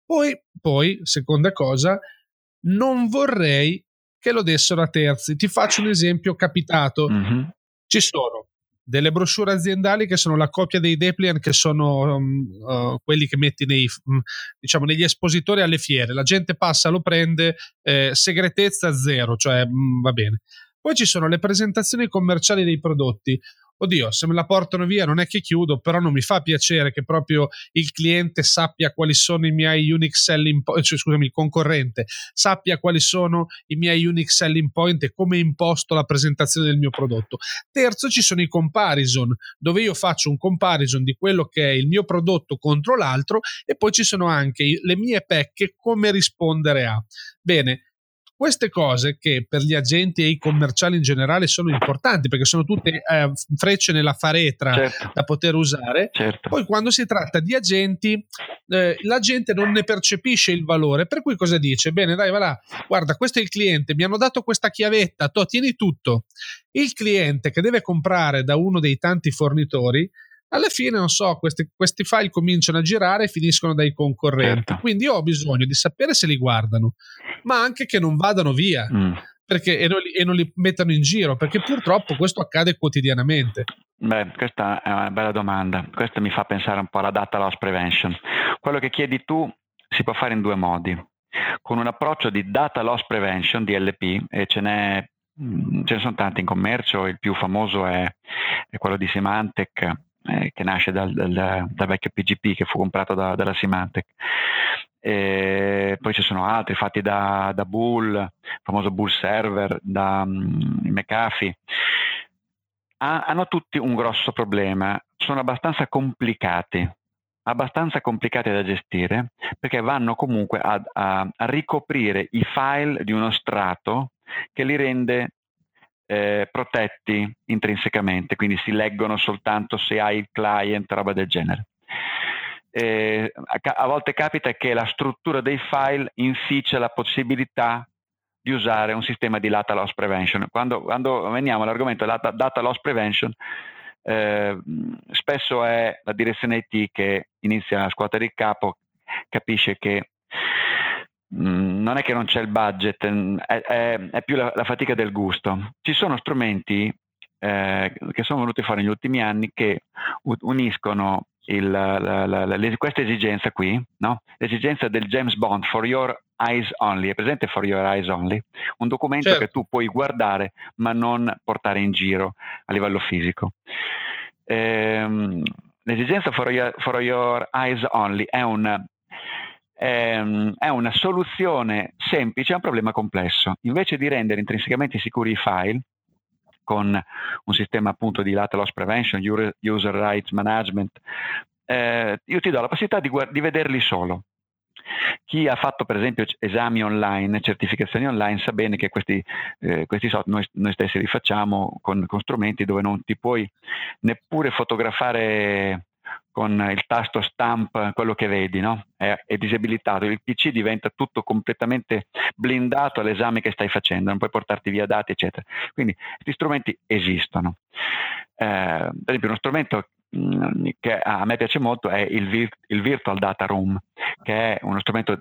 Poi seconda cosa, non vorrei che lo dessero a terzi. Ti faccio un esempio capitato. Mm-hmm. Ci sono delle brochure aziendali che sono la copia dei dépliant, che sono quelli che metti diciamo negli espositori alle fiere. La gente passa, lo prende, segretezza zero, cioè va bene. Poi ci sono le presentazioni commerciali dei prodotti. Oddio, se me la portano via non è che chiudo, però non mi fa piacere che proprio il cliente sappia quali sono i miei unique selling point, cioè, scusami, il concorrente sappia quali sono i miei unique selling point e come imposto la presentazione del mio prodotto. Terzo, ci sono i comparison, dove io faccio un comparison di quello che è il mio prodotto contro l'altro, e poi ci sono anche le mie pecche, come rispondere a. Bene, queste cose che per gli agenti e i commerciali in generale sono importanti, perché sono tutte frecce nella faretra, certo, da poter usare. Certo. Poi quando si tratta di agenti, la gente non ne percepisce il valore, per cui cosa dice? Bene, dai, va là, guarda, questo è il cliente, mi hanno dato questa chiavetta, tieni tutto. Il cliente che deve comprare da uno dei tanti fornitori, alla fine, non so, questi file cominciano a girare e finiscono dai concorrenti. Certo. Quindi io ho bisogno di sapere se li guardano, ma anche che non vadano via, perché, e non li mettano in giro, perché purtroppo questo accade quotidianamente. Beh, questa è una bella domanda. Questo mi fa pensare un po' alla data loss prevention. Quello che chiedi tu si può fare in due modi. Con un approccio di data loss prevention, DLP, e ce ne sono tanti in commercio. Il più famoso è quello di Symantec, che nasce dal vecchio PGP che fu comprato dalla Symantec. Poi ci sono altri fatti da Bull, il famoso Bull Server, da McAfee. Hanno tutti un grosso problema, sono abbastanza complicati da gestire, perché vanno comunque a ricoprire i file di uno strato che li rende protetti intrinsecamente, quindi si leggono soltanto se hai il client, roba del genere. A volte capita che la struttura dei file inficia la possibilità di usare un sistema di data loss prevention. Quando veniamo all'argomento data loss prevention, spesso è la direzione IT che inizia a scuotere il capo, capisce che non è che non c'è il budget, è più la fatica del gusto. Ci sono strumenti che sono venuti fuori negli ultimi anni che uniscono questa esigenza qui, no? L'esigenza del James Bond, For Your Eyes Only. È presente For Your Eyes Only? Un documento, certo, che tu puoi guardare ma non portare in giro a livello fisico. L'esigenza For Your Eyes Only è una soluzione semplice a un problema complesso. Invece di rendere intrinsecamente sicuri i file con un sistema appunto di data loss prevention, user rights management, io ti do la possibilità di vederli solo. Chi ha fatto per esempio esami online, certificazioni online, sa bene che questi software noi stessi li facciamo con strumenti dove non ti puoi neppure fotografare con il tasto stamp quello che vedi, no? È disabilitato, il PC diventa tutto completamente blindato all'esame che stai facendo, non puoi portarti via dati, eccetera. Quindi questi strumenti esistono. Per esempio uno strumento che a me piace molto è il Virtual Data Room, che è uno strumento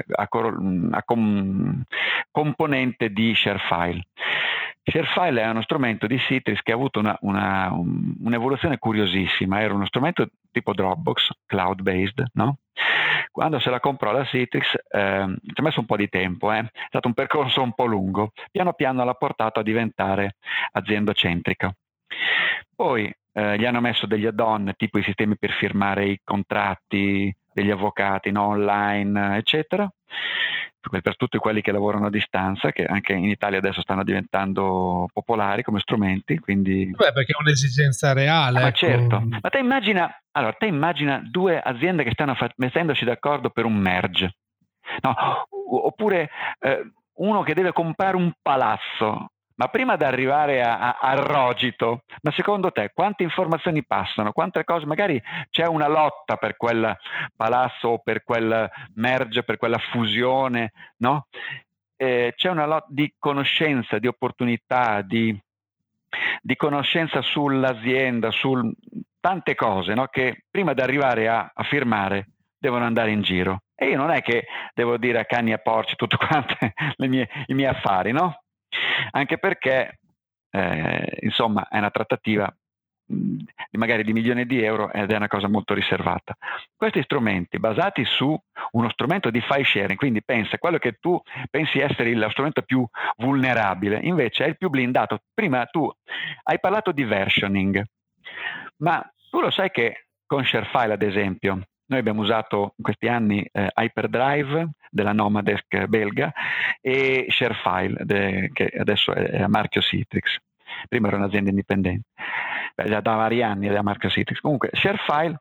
componente di ShareFile. ShareFile è uno strumento di Citrix che ha avuto un'evoluzione curiosissima. Era uno strumento tipo Dropbox, cloud-based, no? Quando se la comprò la Citrix ci ha messo un po' di tempo, è stato un percorso un po' lungo. Piano piano l'ha portato a diventare azienda centrica. Poi gli hanno messo degli add-on tipo i sistemi per firmare i contratti degli avvocati, no, online, eccetera, per tutti quelli che lavorano a distanza, che anche in Italia adesso stanno diventando popolari come strumenti, quindi... Beh, perché è un'esigenza reale. Ma ecco. certo, ma te immagina due aziende che stanno mettendosi d'accordo per un merge, no? Oppure uno che deve comprare un palazzo, ma prima di arrivare a Rogito, ma secondo te quante informazioni passano, quante cose, magari c'è una lotta per quel palazzo o per quel merge, per quella fusione, no? C'è una lotta di conoscenza, di opportunità, di conoscenza sull'azienda, su tante cose, no? Che prima di arrivare a firmare devono andare in giro. E io non è che devo dire a cani e a porci tutto quanto i miei affari, no? Anche perché, insomma, è una trattativa magari di milioni di euro ed è una cosa molto riservata. Questi strumenti basati su uno strumento di file sharing, quindi pensa, quello che tu pensi essere lo strumento più vulnerabile, invece è il più blindato. Prima tu hai parlato di versioning, ma tu lo sai che con ShareFile, ad esempio, noi abbiamo usato in questi anni Hyperdrive della Nomadesk belga e ShareFile, che adesso è a marchio Citrix. Prima era un'azienda indipendente, da vari anni era a marchio Citrix. Comunque ShareFile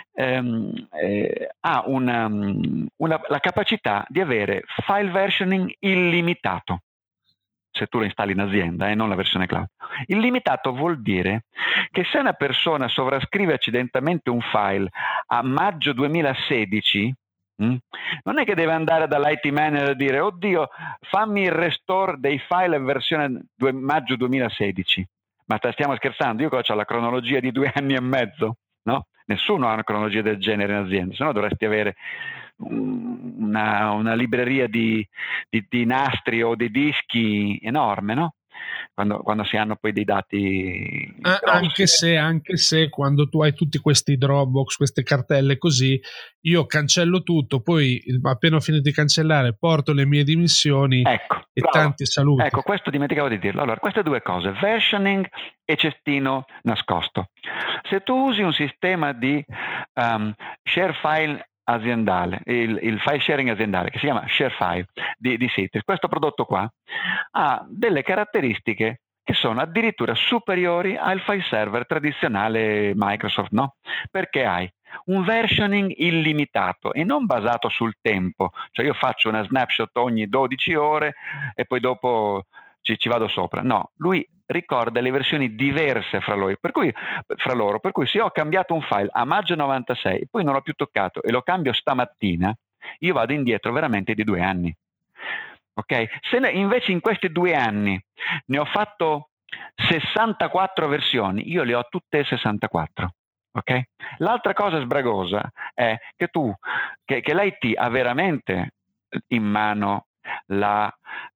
ha la capacità di avere file versioning illimitato, se tu lo installi in azienda e non la versione cloud. Illimitato vuol dire che se una persona sovrascrive accidentalmente un file a maggio 2016, non è che deve andare dall'IT manager e dire oddio, fammi il restore dei file in versione maggio 2016. Ma stiamo scherzando? Io ho la cronologia di 2 anni e mezzo, no? Nessuno ha una cronologia del genere in azienda, se no dovresti avere una libreria di nastri o di dischi enorme, no? Quando si hanno poi dei dati anche se quando tu hai tutti questi Dropbox, queste cartelle così, io cancello tutto, poi appena ho finito di cancellare porto le mie dimissioni, ecco, e bravo. tanti saluti. Ecco, questo dimenticavo di dirlo. Allora, queste due cose, versioning e cestino nascosto. Se tu usi un sistema di share file aziendale, il file sharing aziendale che si chiama ShareFile di Citrix, questo prodotto qua ha delle caratteristiche che sono addirittura superiori al file server tradizionale Microsoft, no? Perché hai un versioning illimitato e non basato sul tempo, cioè io faccio una snapshot ogni 12 ore e poi dopo ci vado sopra. No, lui ricorda le versioni diverse fra loro, per cui se ho cambiato un file a maggio 96 poi non l'ho più toccato e lo cambio stamattina, io vado indietro veramente di 2 anni. Ok? Se invece in questi 2 anni ne ho fatto 64 versioni, io le ho tutte 64. Ok? L'altra cosa sbragosa è che che l'IT ha veramente in mano la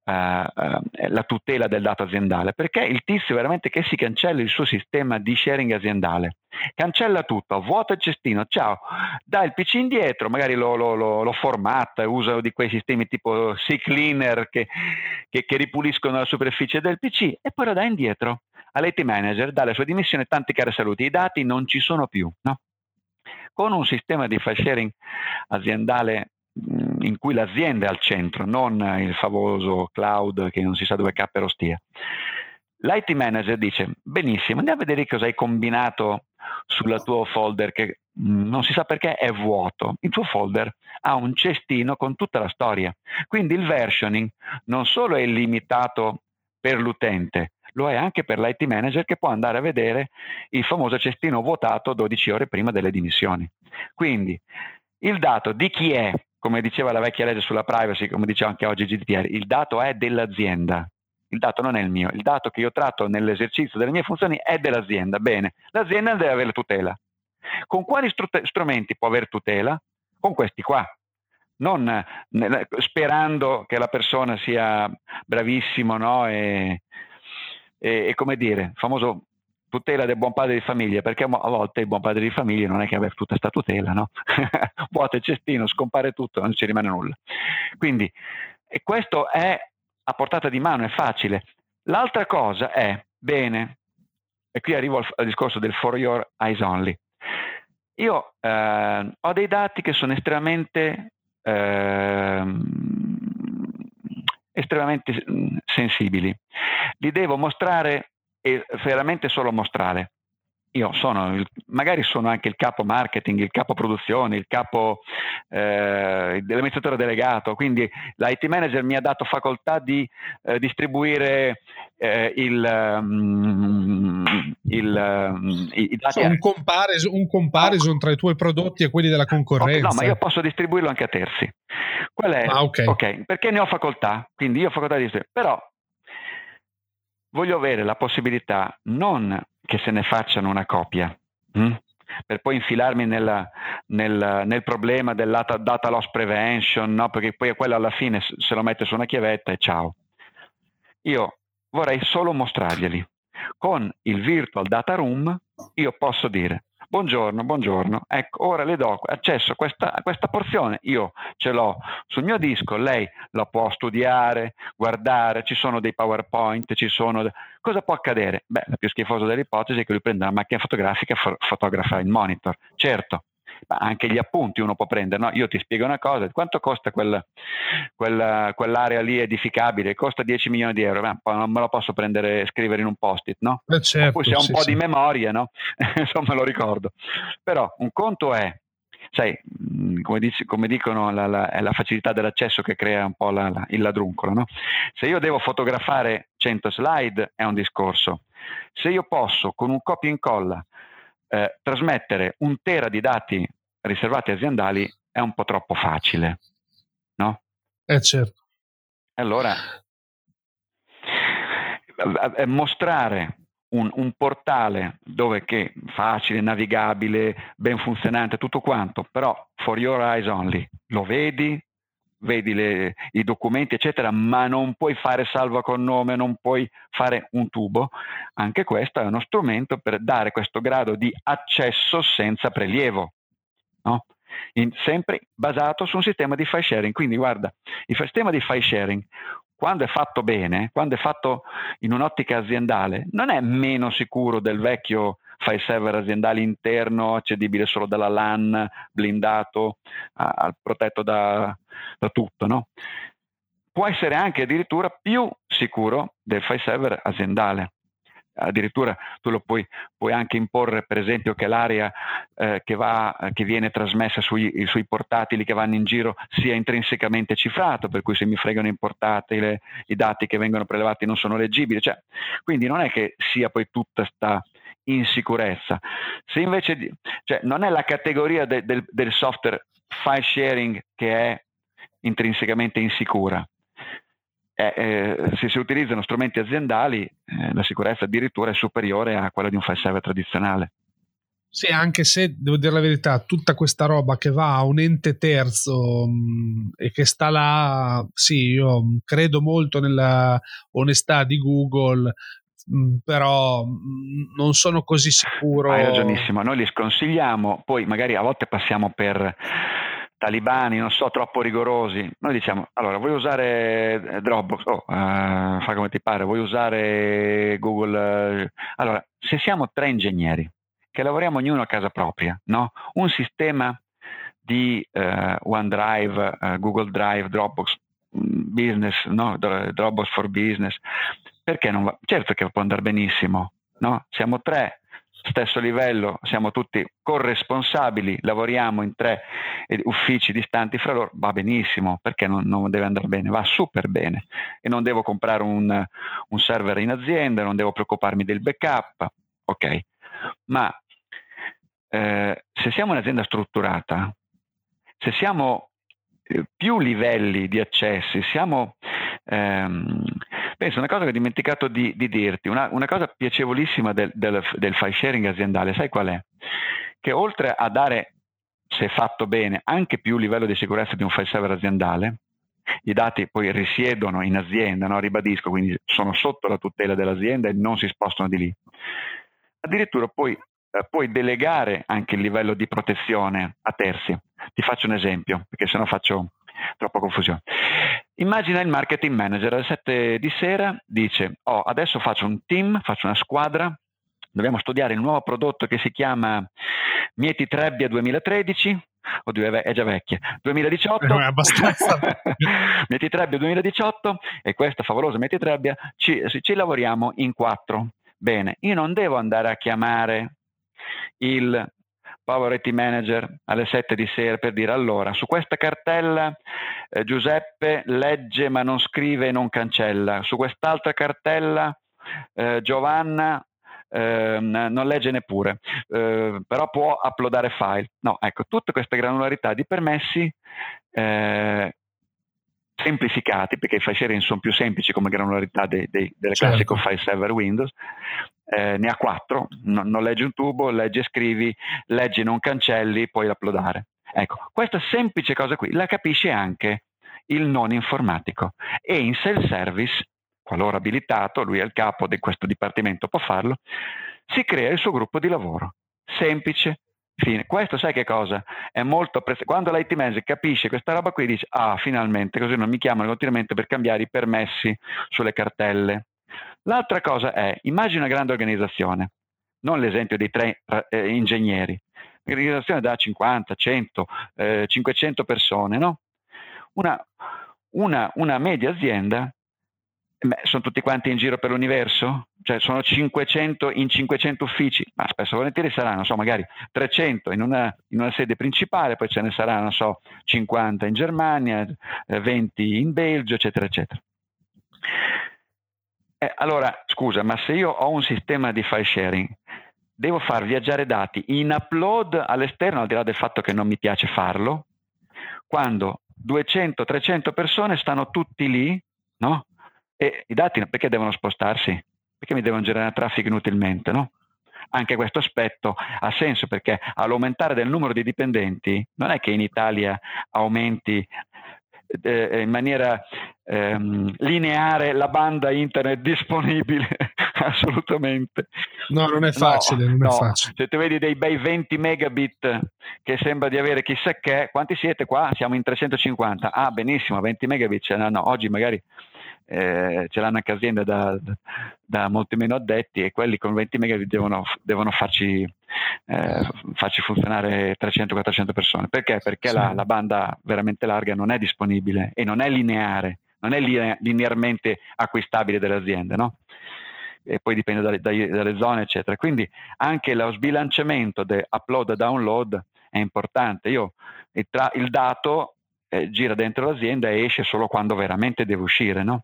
tutela del dato aziendale, perché il tizio veramente che si cancella il suo sistema di sharing aziendale, cancella tutto, vuota il cestino, ciao, dà il PC indietro, magari lo formatta, usa di quei sistemi tipo CCleaner che ripuliscono la superficie del PC e poi lo dà indietro all'IT manager, dà le sue dimissioni, tanti cari saluti, i dati non ci sono più, no? Con un sistema di file sharing aziendale in cui l'azienda è al centro, non il famoso cloud che non si sa dove cappero stia, l'IT manager dice benissimo, andiamo a vedere cosa hai combinato sul tuo folder che non si sa perché è vuoto. Il tuo folder ha un cestino con tutta la storia, quindi il versioning non solo è limitato per l'utente, lo è anche per l'IT manager che può andare a vedere il famoso cestino vuotato 12 ore prima delle dimissioni. Quindi il dato di chi è, come diceva la vecchia legge sulla privacy, come diceva anche oggi GDPR, il dato è dell'azienda. Il dato non è il mio, il dato che io tratto nell'esercizio delle mie funzioni è dell'azienda. Bene, l'azienda deve avere tutela. Con quali strumenti può avere tutela? Con questi qua. Non sperando che la persona sia bravissimo, no? E come dire, il famoso tutela del buon padre di famiglia, perché a volte il buon padre di famiglia non è che aveva tutta sta tutela, no? Vuota il cestino, scompare tutto, non ci rimane nulla. Quindi, e questo è a portata di mano, è facile. L'altra cosa è, bene, e qui arrivo al discorso del for your eyes only. Io ho dei dati che sono estremamente sensibili, li devo mostrare e veramente solo mostrare. Io magari sono anche il capo marketing, il capo produzione, il capo dell'amministratore delegato, quindi l'IT manager mi ha dato facoltà di distribuire i dati. Un comparison tra i tuoi prodotti e quelli della concorrenza. No, ma io posso distribuirlo anche a terzi. Qual è? Ok, perché ne ho facoltà, quindi io ho facoltà di distribuire, però voglio avere la possibilità non che se ne facciano una copia per poi infilarmi nel problema della data loss prevention, no? Perché poi quello alla fine se lo mette su una chiavetta e ciao. Io vorrei solo mostrarglieli. Con il Virtual Data Room io posso dire buongiorno, ecco, ora le do accesso a questa porzione, io ce l'ho sul mio disco, lei la può studiare, guardare, ci sono dei PowerPoint, cosa può accadere? Beh, la più schifosa delle ipotesi è che lui prende la macchina fotografica e fotografa il monitor, certo, ma anche gli appunti uno può prendere, no? Io ti spiego una cosa, quanto costa quell'area lì edificabile? Costa 10 milioni di euro, non me lo posso prendere e scrivere in un post-it, no? Certo, poi se ho un po' di memoria, no? Insomma lo ricordo, però un conto è, sai, come dicono, è la facilità dell'accesso che crea un po' il ladruncolo, no? Se io devo fotografare 100 slide è un discorso, se io posso con un copia e incolla trasmettere 1 tera di dati riservati aziendali è un po' troppo facile, no? Certo. Allora mostrare un portale dove che facile, navigabile, ben funzionante, tutto quanto, però for your eyes only, lo vedi i documenti eccetera, ma non puoi fare salva con nome, non puoi fare un tubo. Anche questo è uno strumento per dare questo grado di accesso senza prelievo, no? Sempre basato su un sistema di file sharing. Quindi guarda, il sistema di file sharing, quando è fatto bene, quando è fatto in un'ottica aziendale, non è meno sicuro del vecchio file server aziendale interno, accedibile solo dalla LAN, blindato, protetto da tutto, no? Può essere anche addirittura più sicuro del file server aziendale. Addirittura tu lo puoi anche imporre, per esempio, che l'area che viene trasmessa sui portatili che vanno in giro sia intrinsecamente cifrato, per cui se mi fregano in portatile i dati che vengono prelevati non sono leggibili, quindi non è che sia poi tutta sta insicurezza. Se invece non è la categoria del software file sharing che è intrinsecamente insicura. Se si utilizzano strumenti aziendali, la sicurezza addirittura è superiore a quella di un file server tradizionale. Sì, anche se devo dire la verità, tutta questa roba che va a un ente terzo e che sta là, sì, io credo molto nella onestà di Google, però non sono così sicuro. Hai ragionissimo, noi li sconsigliamo, poi magari a volte passiamo per talibani, non so, troppo rigorosi. Noi diciamo, allora, vuoi usare Dropbox? Fa come ti pare, vuoi usare Google? Allora, se siamo 3 ingegneri che lavoriamo ognuno a casa propria, no? Un sistema di OneDrive, Google Drive, Dropbox Business, no? Dropbox for Business, perché non va? Certo che può andare benissimo, no? Siamo 3, stesso livello, siamo tutti corresponsabili, lavoriamo in 3 uffici distanti fra loro, va benissimo, perché non deve andare bene? Va super bene, e non devo comprare un server in azienda, non devo preoccuparmi del backup, ok, ma se siamo un'azienda strutturata, se siamo più livelli di accessi, siamo penso una cosa che ho dimenticato di dirti, una cosa piacevolissima del file sharing aziendale, sai qual è? Che oltre a dare, se fatto bene, anche più livello di sicurezza di un file server aziendale, i dati poi risiedono in azienda, no? Ribadisco, quindi sono sotto la tutela dell'azienda e non si spostano di lì. Addirittura puoi delegare anche il livello di protezione a terzi. Ti faccio un esempio, perché sennò faccio troppa confusione. Immagina il marketing manager alle 7 di sera dice: adesso faccio un team, faccio una squadra dobbiamo studiare il nuovo prodotto che si chiama Mieti Trebbia 2013. Oddio, è già vecchia. 2018. È abbastanza. Mieti Trebbia 2018, e questa favolosa Mieti Trebbia ci lavoriamo in 4. Bene, io non devo andare a chiamare il Power IT Manager alle 7 di sera per dire: allora, su questa cartella Giuseppe legge ma non scrive e non cancella, su quest'altra cartella Giovanna non legge neppure, però può uploadare file. No, ecco, tutte queste granularità di permessi semplificati, perché i file sharing sono più semplici come granularità del classico file server Windows. Ne ha 4, non leggi un tubo, leggi e scrivi, leggi e non cancelli, puoi uploadare. Ecco, questa semplice cosa qui la capisce anche il non informatico, e in self-service, qualora abilitato, lui è il capo di questo dipartimento, può farlo, si crea il suo gruppo di lavoro. Semplice, fine. Questo sai che cosa? È molto apprezzato. Quando l'IT manager capisce questa roba qui, dice: ah, finalmente, così non mi chiamano continuamente per cambiare i permessi sulle cartelle. L'altra cosa è, immagina una grande organizzazione, non l'esempio dei 3 ingegneri, un'organizzazione da 50, 100, 500 persone, no? Una media azienda, sono tutti quanti in giro per l'universo? Cioè sono 500 in 500 uffici, ma spesso e volentieri saranno, non so, magari 300 in una sede principale, poi ce ne saranno, non so, 50 in Germania, 20 in Belgio, eccetera, eccetera. Allora, scusa, ma se io ho un sistema di file sharing, devo far viaggiare dati in upload all'esterno, al di là del fatto che non mi piace farlo, quando 200-300 persone stanno tutti lì, no? E i dati perché devono spostarsi? Perché mi devono generare traffico inutilmente, no? Anche questo aspetto ha senso, perché all'aumentare del numero di dipendenti non è che in Italia aumenti in maniera lineare la banda internet disponibile. Assolutamente. No, non è facile, non è facile. Se tu vedi dei bei 20 megabit che sembra di avere chissà che, quanti siete qua? Siamo in 350. Ah, benissimo, 20 megabit ce l'hanno oggi, magari ce l'hanno anche aziende da molti meno addetti, e quelli con 20 megabit devono farci funzionare 300-400 persone. Perché? Perché sì, la banda veramente larga non è disponibile e non è lineare, non è linearmente acquistabile dalle aziende, no? E poi dipende dalle zone, eccetera. Quindi anche lo sbilanciamento di upload e download è importante. Il dato gira dentro l'azienda e esce solo quando veramente deve uscire, no?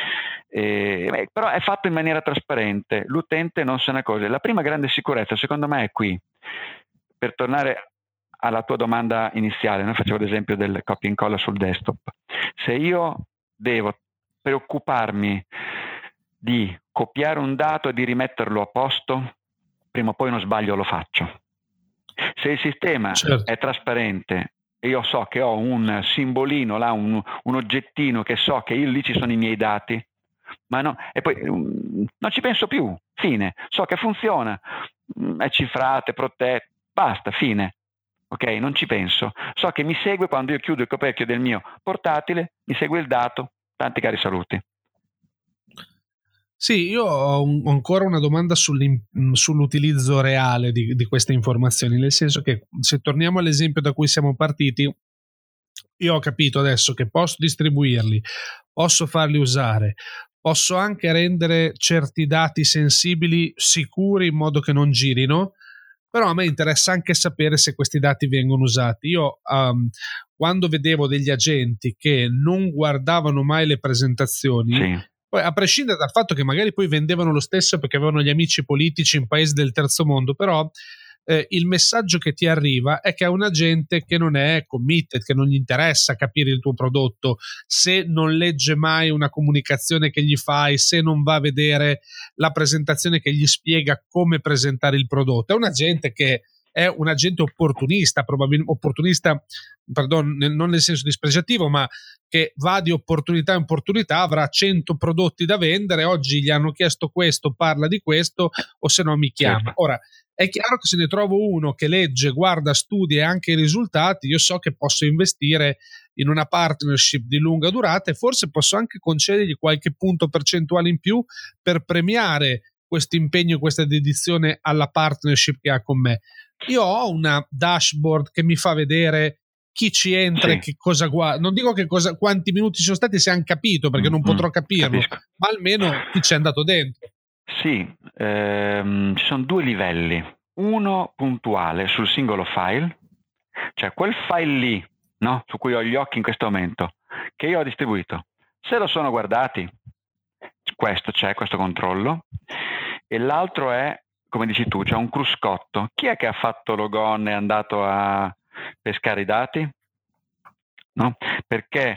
Però è fatto in maniera trasparente, l'utente non se ne accorge. La prima grande sicurezza secondo me è qui. Per tornare alla tua domanda iniziale, noi facevo l'esempio del copia e incolla sul desktop. Se io devo preoccuparmi di copiare un dato e di rimetterlo a posto, prima o poi uno sbaglio lo faccio. Se il sistema è trasparente e io so che ho un simbolino là, un oggettino che so che lì ci sono i miei dati, ma no, e poi non ci penso più, fine, so che funziona, è cifrato, è protetto, basta, fine, ok, non ci penso, so che mi segue quando io chiudo il coperchio del mio portatile, mi segue il dato, tanti cari saluti. Sì, io ho ancora una domanda sull'utilizzo reale di queste informazioni, nel senso che, se torniamo all'esempio da cui siamo partiti, io ho capito adesso che posso distribuirli, posso farli usare, posso anche rendere certi dati sensibili sicuri in modo che non girino, però a me interessa anche sapere se questi dati vengono usati. Io quando vedevo degli agenti che non guardavano mai le presentazioni, sì, poi a prescindere dal fatto che magari poi vendevano lo stesso perché avevano gli amici politici in paesi del terzo mondo, però il messaggio che ti arriva è che è un agente che non è committed, che non gli interessa capire il tuo prodotto, se non legge mai una comunicazione che gli fai, se non va a vedere la presentazione che gli spiega come presentare il prodotto. È un agente che è un agente opportunista, non nel senso dispregiativo, ma che va di opportunità in opportunità, avrà 100 prodotti da vendere, oggi gli hanno chiesto questo, parla di questo, o se no mi chiama. Ora, è chiaro che se ne trovo uno che legge, guarda, studia anche i risultati, io so che posso investire in una partnership di lunga durata e forse posso anche concedergli qualche punto percentuale in più per premiare questo impegno, questa dedizione alla partnership che ha con me. Io ho una dashboard che mi fa vedere chi ci entra e che cosa guarda. Non dico quanti minuti sono stati, se hanno capito, perché non potrò capirlo, capisco. ma almeno chi ci è andato dentro. Sì, ci sono 2 livelli. Uno puntuale sul singolo file, cioè quel file lì, no, su cui ho gli occhi in questo momento, che io ho distribuito. Se lo sono guardati, c'è questo controllo. E l'altro è, come dici tu, c'è un cruscotto. Chi è che ha fatto logon e è andato a pescare i dati? No? Perché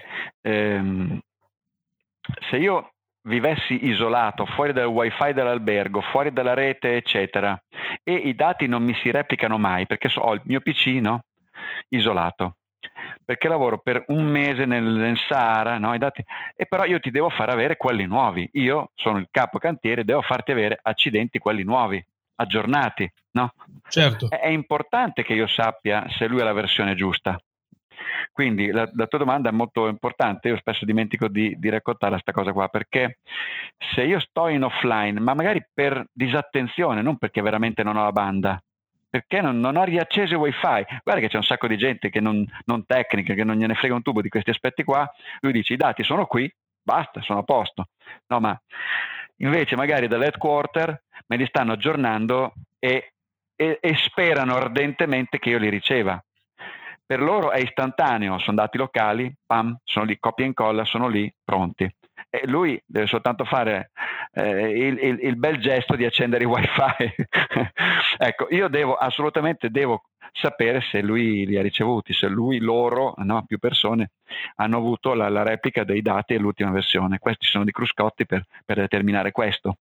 se io vivessi isolato, fuori dal wifi dell'albergo, fuori dalla rete, eccetera, e i dati non mi si replicano mai, perché ho il mio PC, no? Isolato, perché lavoro per un mese nel Sahara, no? I dati, e però io ti devo far avere quelli nuovi. Io sono il capo cantiere, devo farti avere accidenti quelli nuovi, aggiornati, no? Certo. È importante che io sappia se lui ha la versione giusta. Quindi la tua domanda è molto importante. Io spesso dimentico di raccontare questa cosa qua, perché se io sto in offline, ma magari per disattenzione, non perché veramente non ho la banda, perché non ho riacceso il wifi, guarda che c'è un sacco di gente che non tecnica, che non gliene frega un tubo di questi aspetti qua, lui dice i dati sono qui, basta, sono a posto. No, ma invece magari dall'headquarter me li stanno aggiornando e sperano ardentemente che io li riceva. Per loro è istantaneo, sono dati locali, pam, sono lì, copia e incolla, sono lì, pronti. E lui deve soltanto fare il bel gesto di accendere i wifi. Ecco, io devo sapere se lui li ha ricevuti, se loro, no, più persone, hanno avuto la replica dei dati e l'ultima versione. Questi sono dei cruscotti per determinare questo.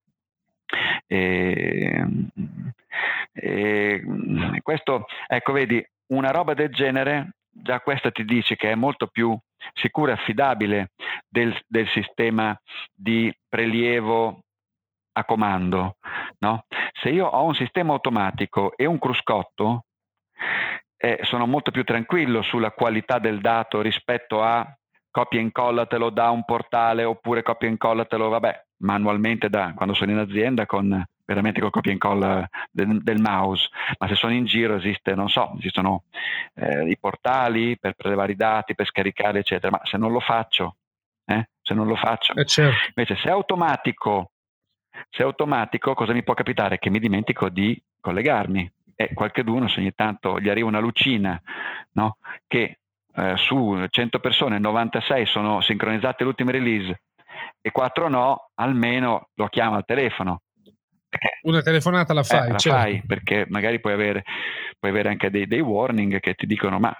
Questo, ecco, vedi, una roba del genere, già questa ti dice che è molto più sicura e affidabile del sistema di prelievo a comando, no? Se io ho un sistema automatico e un cruscotto, sono molto più tranquillo sulla qualità del dato rispetto a copia e incollatelo da un portale, oppure copia e incollatelo, manualmente quando sono in azienda veramente con copia e incolla del mouse. Ma se sono in giro esistono i portali per prelevare i dati, per scaricare, eccetera. Ma se non lo faccio, Certo. Invece se è automatico, cosa mi può capitare? Che mi dimentico di collegarmi, e qualcheduno, se ogni tanto gli arriva una lucina, no? Che su 100 persone 96 sono sincronizzate all'ultima release e 4 no, almeno lo chiama al telefono. Una telefonata la fai, la certo. fai, perché magari puoi avere anche dei warning che ti dicono ma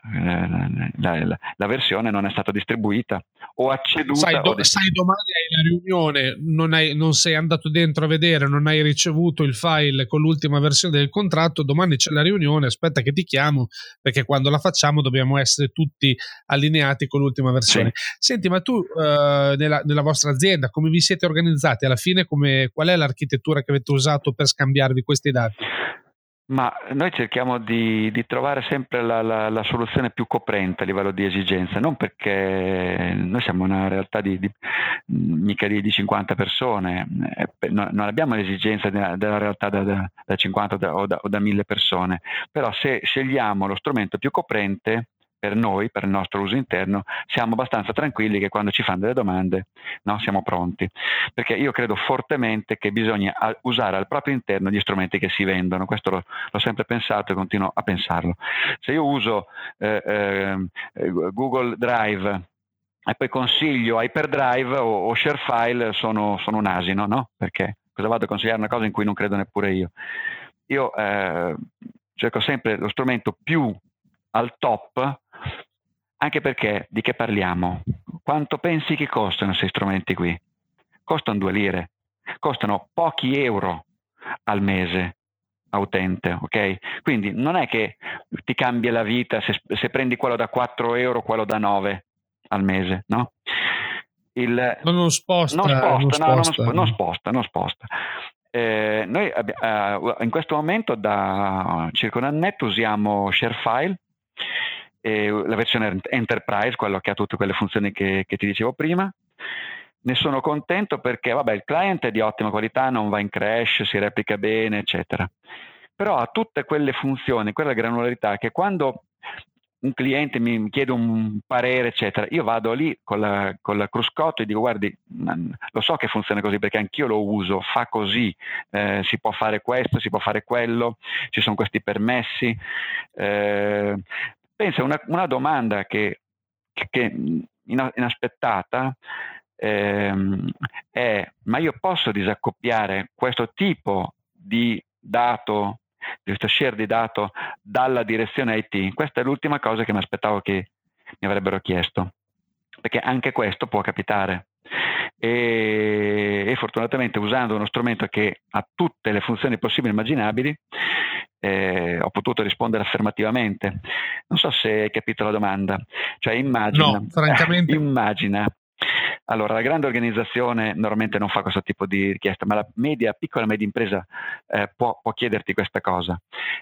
la versione non è stata distribuita o acceduta. Sai, domani hai la riunione, non sei andato dentro a vedere, non hai ricevuto il file con l'ultima versione del contratto, domani c'è la riunione, aspetta che ti chiamo, perché quando la facciamo dobbiamo essere tutti allineati con l'ultima versione. Sì. Senti, ma tu nella vostra azienda come vi siete organizzati alla fine? Qual è l'architettura che avete usato per scambiarvi questi dati? Ma noi cerchiamo di trovare sempre la soluzione più coprente a livello di esigenze, non perché noi siamo una realtà mica di 50 persone, non abbiamo l'esigenza della realtà da 50 o da 1000 persone, però se scegliamo lo strumento più coprente per noi, per il nostro uso interno, siamo abbastanza tranquilli che quando ci fanno delle domande, no, siamo pronti. Perché io credo fortemente che bisogna usare al proprio interno gli strumenti che si vendono. Questo l'ho sempre pensato e continuo a pensarlo. Se io uso Google Drive e poi consiglio HyperDrive o ShareFile, sono un asino, no? Perché cosa vado a consigliare una cosa in cui non credo neppure io? Io cerco sempre lo strumento più al top, anche perché di che parliamo? Quanto pensi che costano questi strumenti qui? Costano 2 lire, costano pochi euro al mese a utente, ok? Quindi non è che ti cambia la vita se prendi quello da 4 euro, quello da 9 al mese, no? Non sposta. Noi in questo momento da circa un annetto usiamo ShareFile, la versione Enterprise, quello che ha tutte quelle funzioni che ti dicevo prima, ne sono contento perché il client è di ottima qualità, non va in crash, si replica bene, eccetera. Però ha tutte quelle funzioni, quella granularità che quando un cliente mi chiede un parere, eccetera, io vado lì con la cruscotto e dico: guardi, lo so che funziona così perché anch'io lo uso, fa così, si può fare questo, si può fare quello, ci sono questi permessi. Pensa, una domanda che inaspettata è: ma io posso disaccoppiare questo tipo di dato, questo share di dato, dalla direzione IT? Questa è l'ultima cosa che mi aspettavo che mi avrebbero chiesto, perché anche questo può capitare. E fortunatamente, usando uno strumento che ha tutte le funzioni possibili e immaginabili, ho potuto rispondere affermativamente. Non so se hai capito la domanda. Cioè, immagina, no, francamente. Immagina. Allora, la grande organizzazione normalmente non fa questo tipo di richiesta, ma la piccola e media impresa può chiederti questa cosa.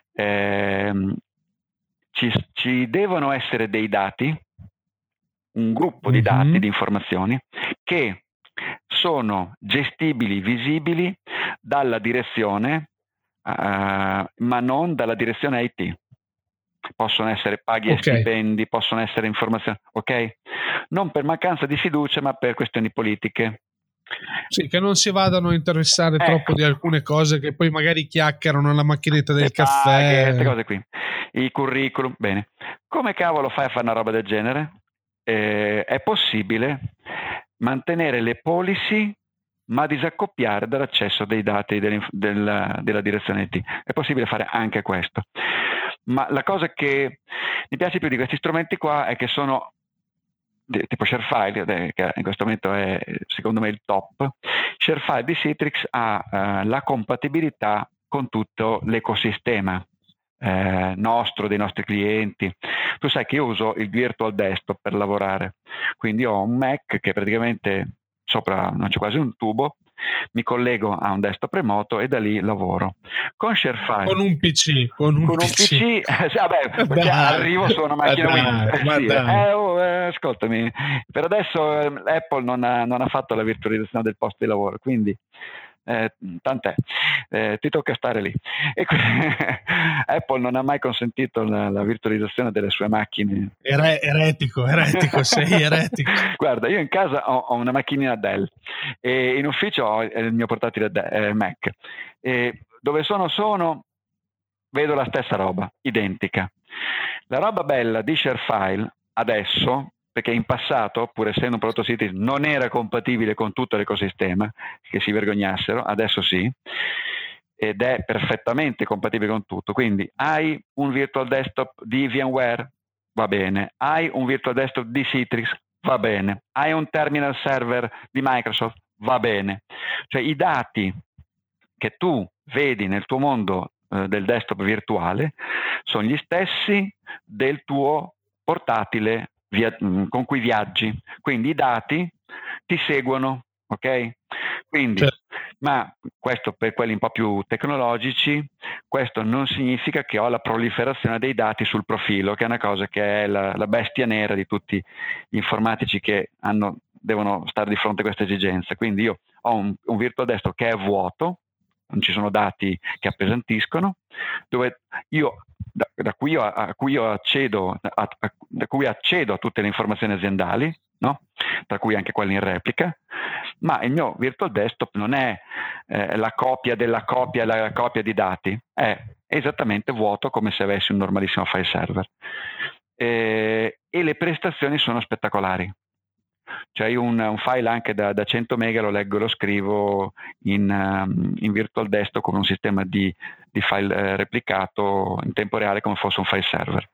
Ci devono essere dei dati, un gruppo di dati, di informazioni, che sono gestibili, visibili dalla direzione, ma non dalla direzione IT. Possono essere paghi e stipendi, possono essere informazioni, ok? Non per mancanza di fiducia, ma per questioni politiche. Sì, che non si vadano a interessare troppo di alcune cose che poi magari chiacchierano alla macchinetta del caffè. Queste cose qui. I curriculum, bene. Come cavolo fai a fare una roba del genere? È possibile mantenere le policy ma disaccoppiare dall'accesso dei dati della direzione IT. È possibile fare anche questo. Ma la cosa che mi piace più di questi strumenti qua è che sono tipo ShareFile, che in questo momento è secondo me il top. ShareFile di Citrix ha la compatibilità con tutto l'ecosistema nostro, dei nostri clienti. Tu sai che io uso il Virtual Desktop per lavorare, quindi ho un Mac che praticamente sopra non c'è quasi un tubo, mi collego a un desktop remoto e da lì lavoro. Con ShareFile, con un PC, perché arrivo su una macchina Windows. Ascoltami, per adesso Apple non ha fatto la virtualizzazione del posto di lavoro, quindi tant'è, ti tocca stare lì. E Apple non ha mai consentito la virtualizzazione delle sue macchine. Eretico, sei eretico. Guarda, io in casa ho una macchinina Dell e in ufficio ho il mio portatile Mac, e dove sono vedo la stessa roba, identica. La roba bella di ShareFile adesso, perché in passato, pur essendo un prodotto Citrix, non era compatibile con tutto l'ecosistema, che si vergognassero, adesso sì, ed è perfettamente compatibile con tutto. Quindi hai un virtual desktop di VMware, va bene. Hai un virtual desktop di Citrix, va bene. Hai un terminal server di Microsoft, va bene. Cioè i dati che tu vedi nel tuo mondo del desktop virtuale sono gli stessi del tuo portatile con cui viaggi, quindi i dati ti seguono, ok? Quindi, certo. Ma questo per quelli un po' più tecnologici, questo non significa che ho la proliferazione dei dati sul profilo, che è una cosa che è la bestia nera di tutti gli informatici che devono stare di fronte a questa esigenza. Quindi io ho un virtual desktop che è vuoto, non ci sono dati che appesantiscono, dove io da cui accedo a tutte le informazioni aziendali, no? Tra cui anche quelle in replica, ma il mio virtual desktop non è la copia della copia di dati, è esattamente vuoto, come se avessi un normalissimo file server, e le prestazioni sono spettacolari. Cioè un file anche da 100 mega lo leggo e lo scrivo in virtual desktop con un sistema di file replicato in tempo reale come fosse un file server.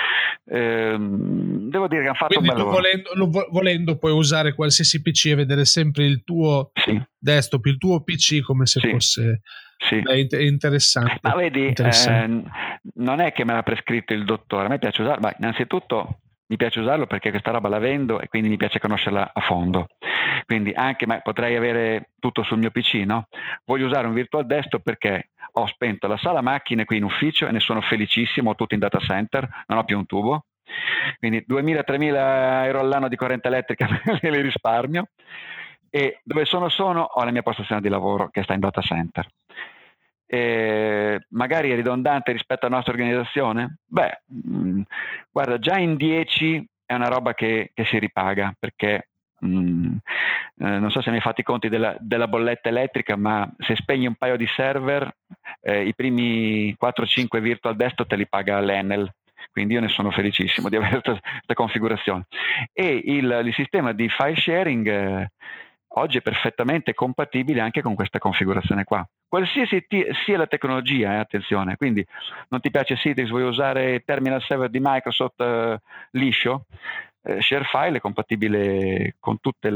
Devo dire che hanno fatto quindi un bel lavoro. Volendo puoi usare qualsiasi PC e vedere sempre il tuo desktop, il tuo PC come se fosse... Sì. È interessante. Ma vedi, non è che me l'ha prescritto il dottore, a me piace usarlo, innanzitutto mi piace usarlo perché questa roba la vendo e quindi mi piace conoscerla a fondo. Quindi potrei avere tutto sul mio PC, no? Voglio usare un virtual desktop perché ho spento la sala macchine qui in ufficio e ne sono felicissimo, ho tutto in data center, non ho più un tubo. Quindi 2.000-3.000 euro all'anno di corrente elettrica li risparmio. e dove sono ho la mia postazione di lavoro che sta in data center. Magari è ridondante rispetto alla nostra organizzazione? Guarda, già in 10 è una roba che si ripaga, perché non so se mi hai fatto i conti della bolletta elettrica, ma se spegni un paio di server, i primi 4-5 virtual desktop te li paga l'Enel. Quindi io ne sono felicissimo di avere questa configurazione. E il sistema di file sharing oggi è perfettamente compatibile anche con questa configurazione qua. Qualsiasi sia la tecnologia, attenzione, quindi non ti piace Citrix, vuoi usare Terminal Server di Microsoft liscio, ShareFile è compatibile con tutte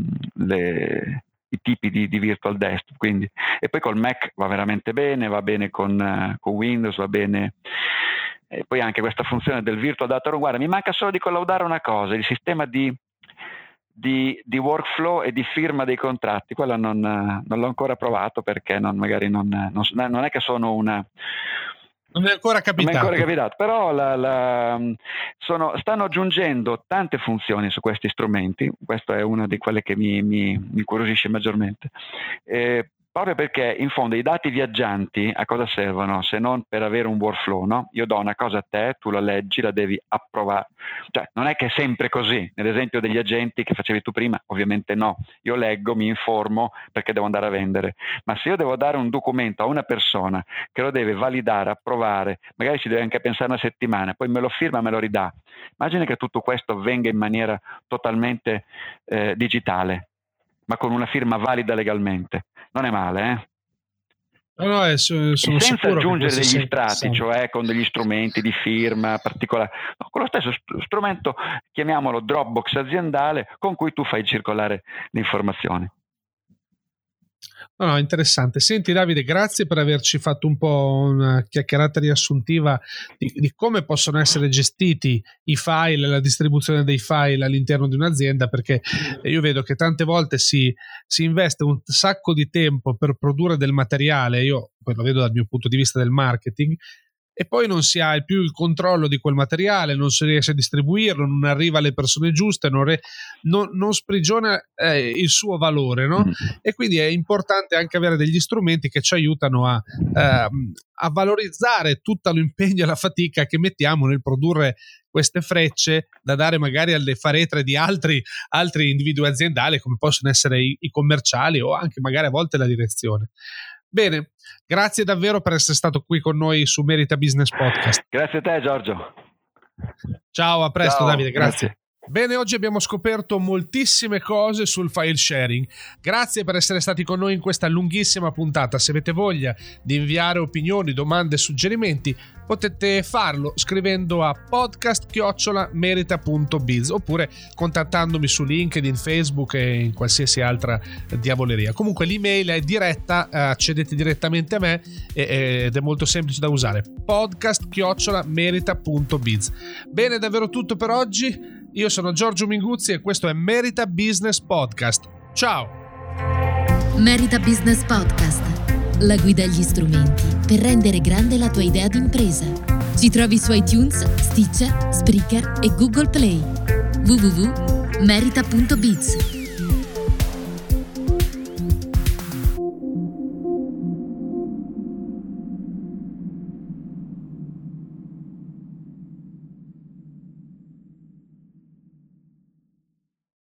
i tipi di virtual desktop, quindi. E poi col Mac va veramente bene, va bene con Windows, va bene. E poi anche questa funzione del virtual data room. Guarda, mi manca solo di collaudare una cosa, il sistema di workflow e di firma dei contratti. Quello non l'ho ancora provato, perché non è che sono non è ancora capitato. Però stanno aggiungendo tante funzioni su questi strumenti. Questa è una di quelle che mi incuriosisce maggiormente, proprio perché in fondo i dati viaggianti a cosa servono se non per avere un workflow, no? Io do una cosa a te, tu la leggi, la devi approvare. Cioè, non è che è sempre così. Nell'esempio degli agenti che facevi tu prima, ovviamente no. Io leggo, mi informo perché devo andare a vendere. Ma se io devo dare un documento a una persona che lo deve validare, approvare, magari ci deve anche pensare una settimana, poi me lo firma, me lo ridà. Immagina che tutto questo avvenga in maniera totalmente digitale, ma con una firma valida legalmente. Non è male, No, sono senza sicuro aggiungere degli strati, cioè con degli strumenti di firma particolari, no, con lo stesso strumento, chiamiamolo Dropbox aziendale, con cui tu fai circolare le informazioni. No, interessante. Senti Davide, grazie per averci fatto un po' una chiacchierata riassuntiva di come possono essere gestiti i file, la distribuzione dei file all'interno di un'azienda, perché io vedo che tante volte si investe un sacco di tempo per produrre del materiale, io poi lo vedo dal mio punto di vista del marketing, e poi non si ha più il controllo di quel materiale, non si riesce a distribuirlo, non arriva alle persone giuste, non sprigiona il suo valore, no? E quindi è importante anche avere degli strumenti che ci aiutano a valorizzare tutto l'impegno e la fatica che mettiamo nel produrre queste frecce da dare magari alle faretre di altri individui aziendali, come possono essere i commerciali o anche magari a volte la direzione. Bene, grazie davvero per essere stato qui con noi su Merita Business Podcast. Grazie a te, Giorgio. Ciao, a presto. Ciao, Davide, grazie. Grazie. Bene, oggi abbiamo scoperto moltissime cose sul file sharing. Grazie per essere stati con noi in questa lunghissima puntata. Se avete voglia di inviare opinioni, domande, suggerimenti, potete farlo scrivendo a podcast@merita.biz oppure contattandomi su LinkedIn, Facebook e in qualsiasi altra diavoleria. Comunque l'email è diretta, accedete direttamente a me ed è molto semplice da usare. podcast@merita.biz. Bene, davvero tutto per oggi. Io sono Giorgio Minguzzi e questo è Merita Business Podcast. Ciao! Merita Business Podcast, la guida agli strumenti per rendere grande la tua idea d'impresa. Ci trovi su iTunes, Stitcher, Spreaker e Google Play. www.merita.biz.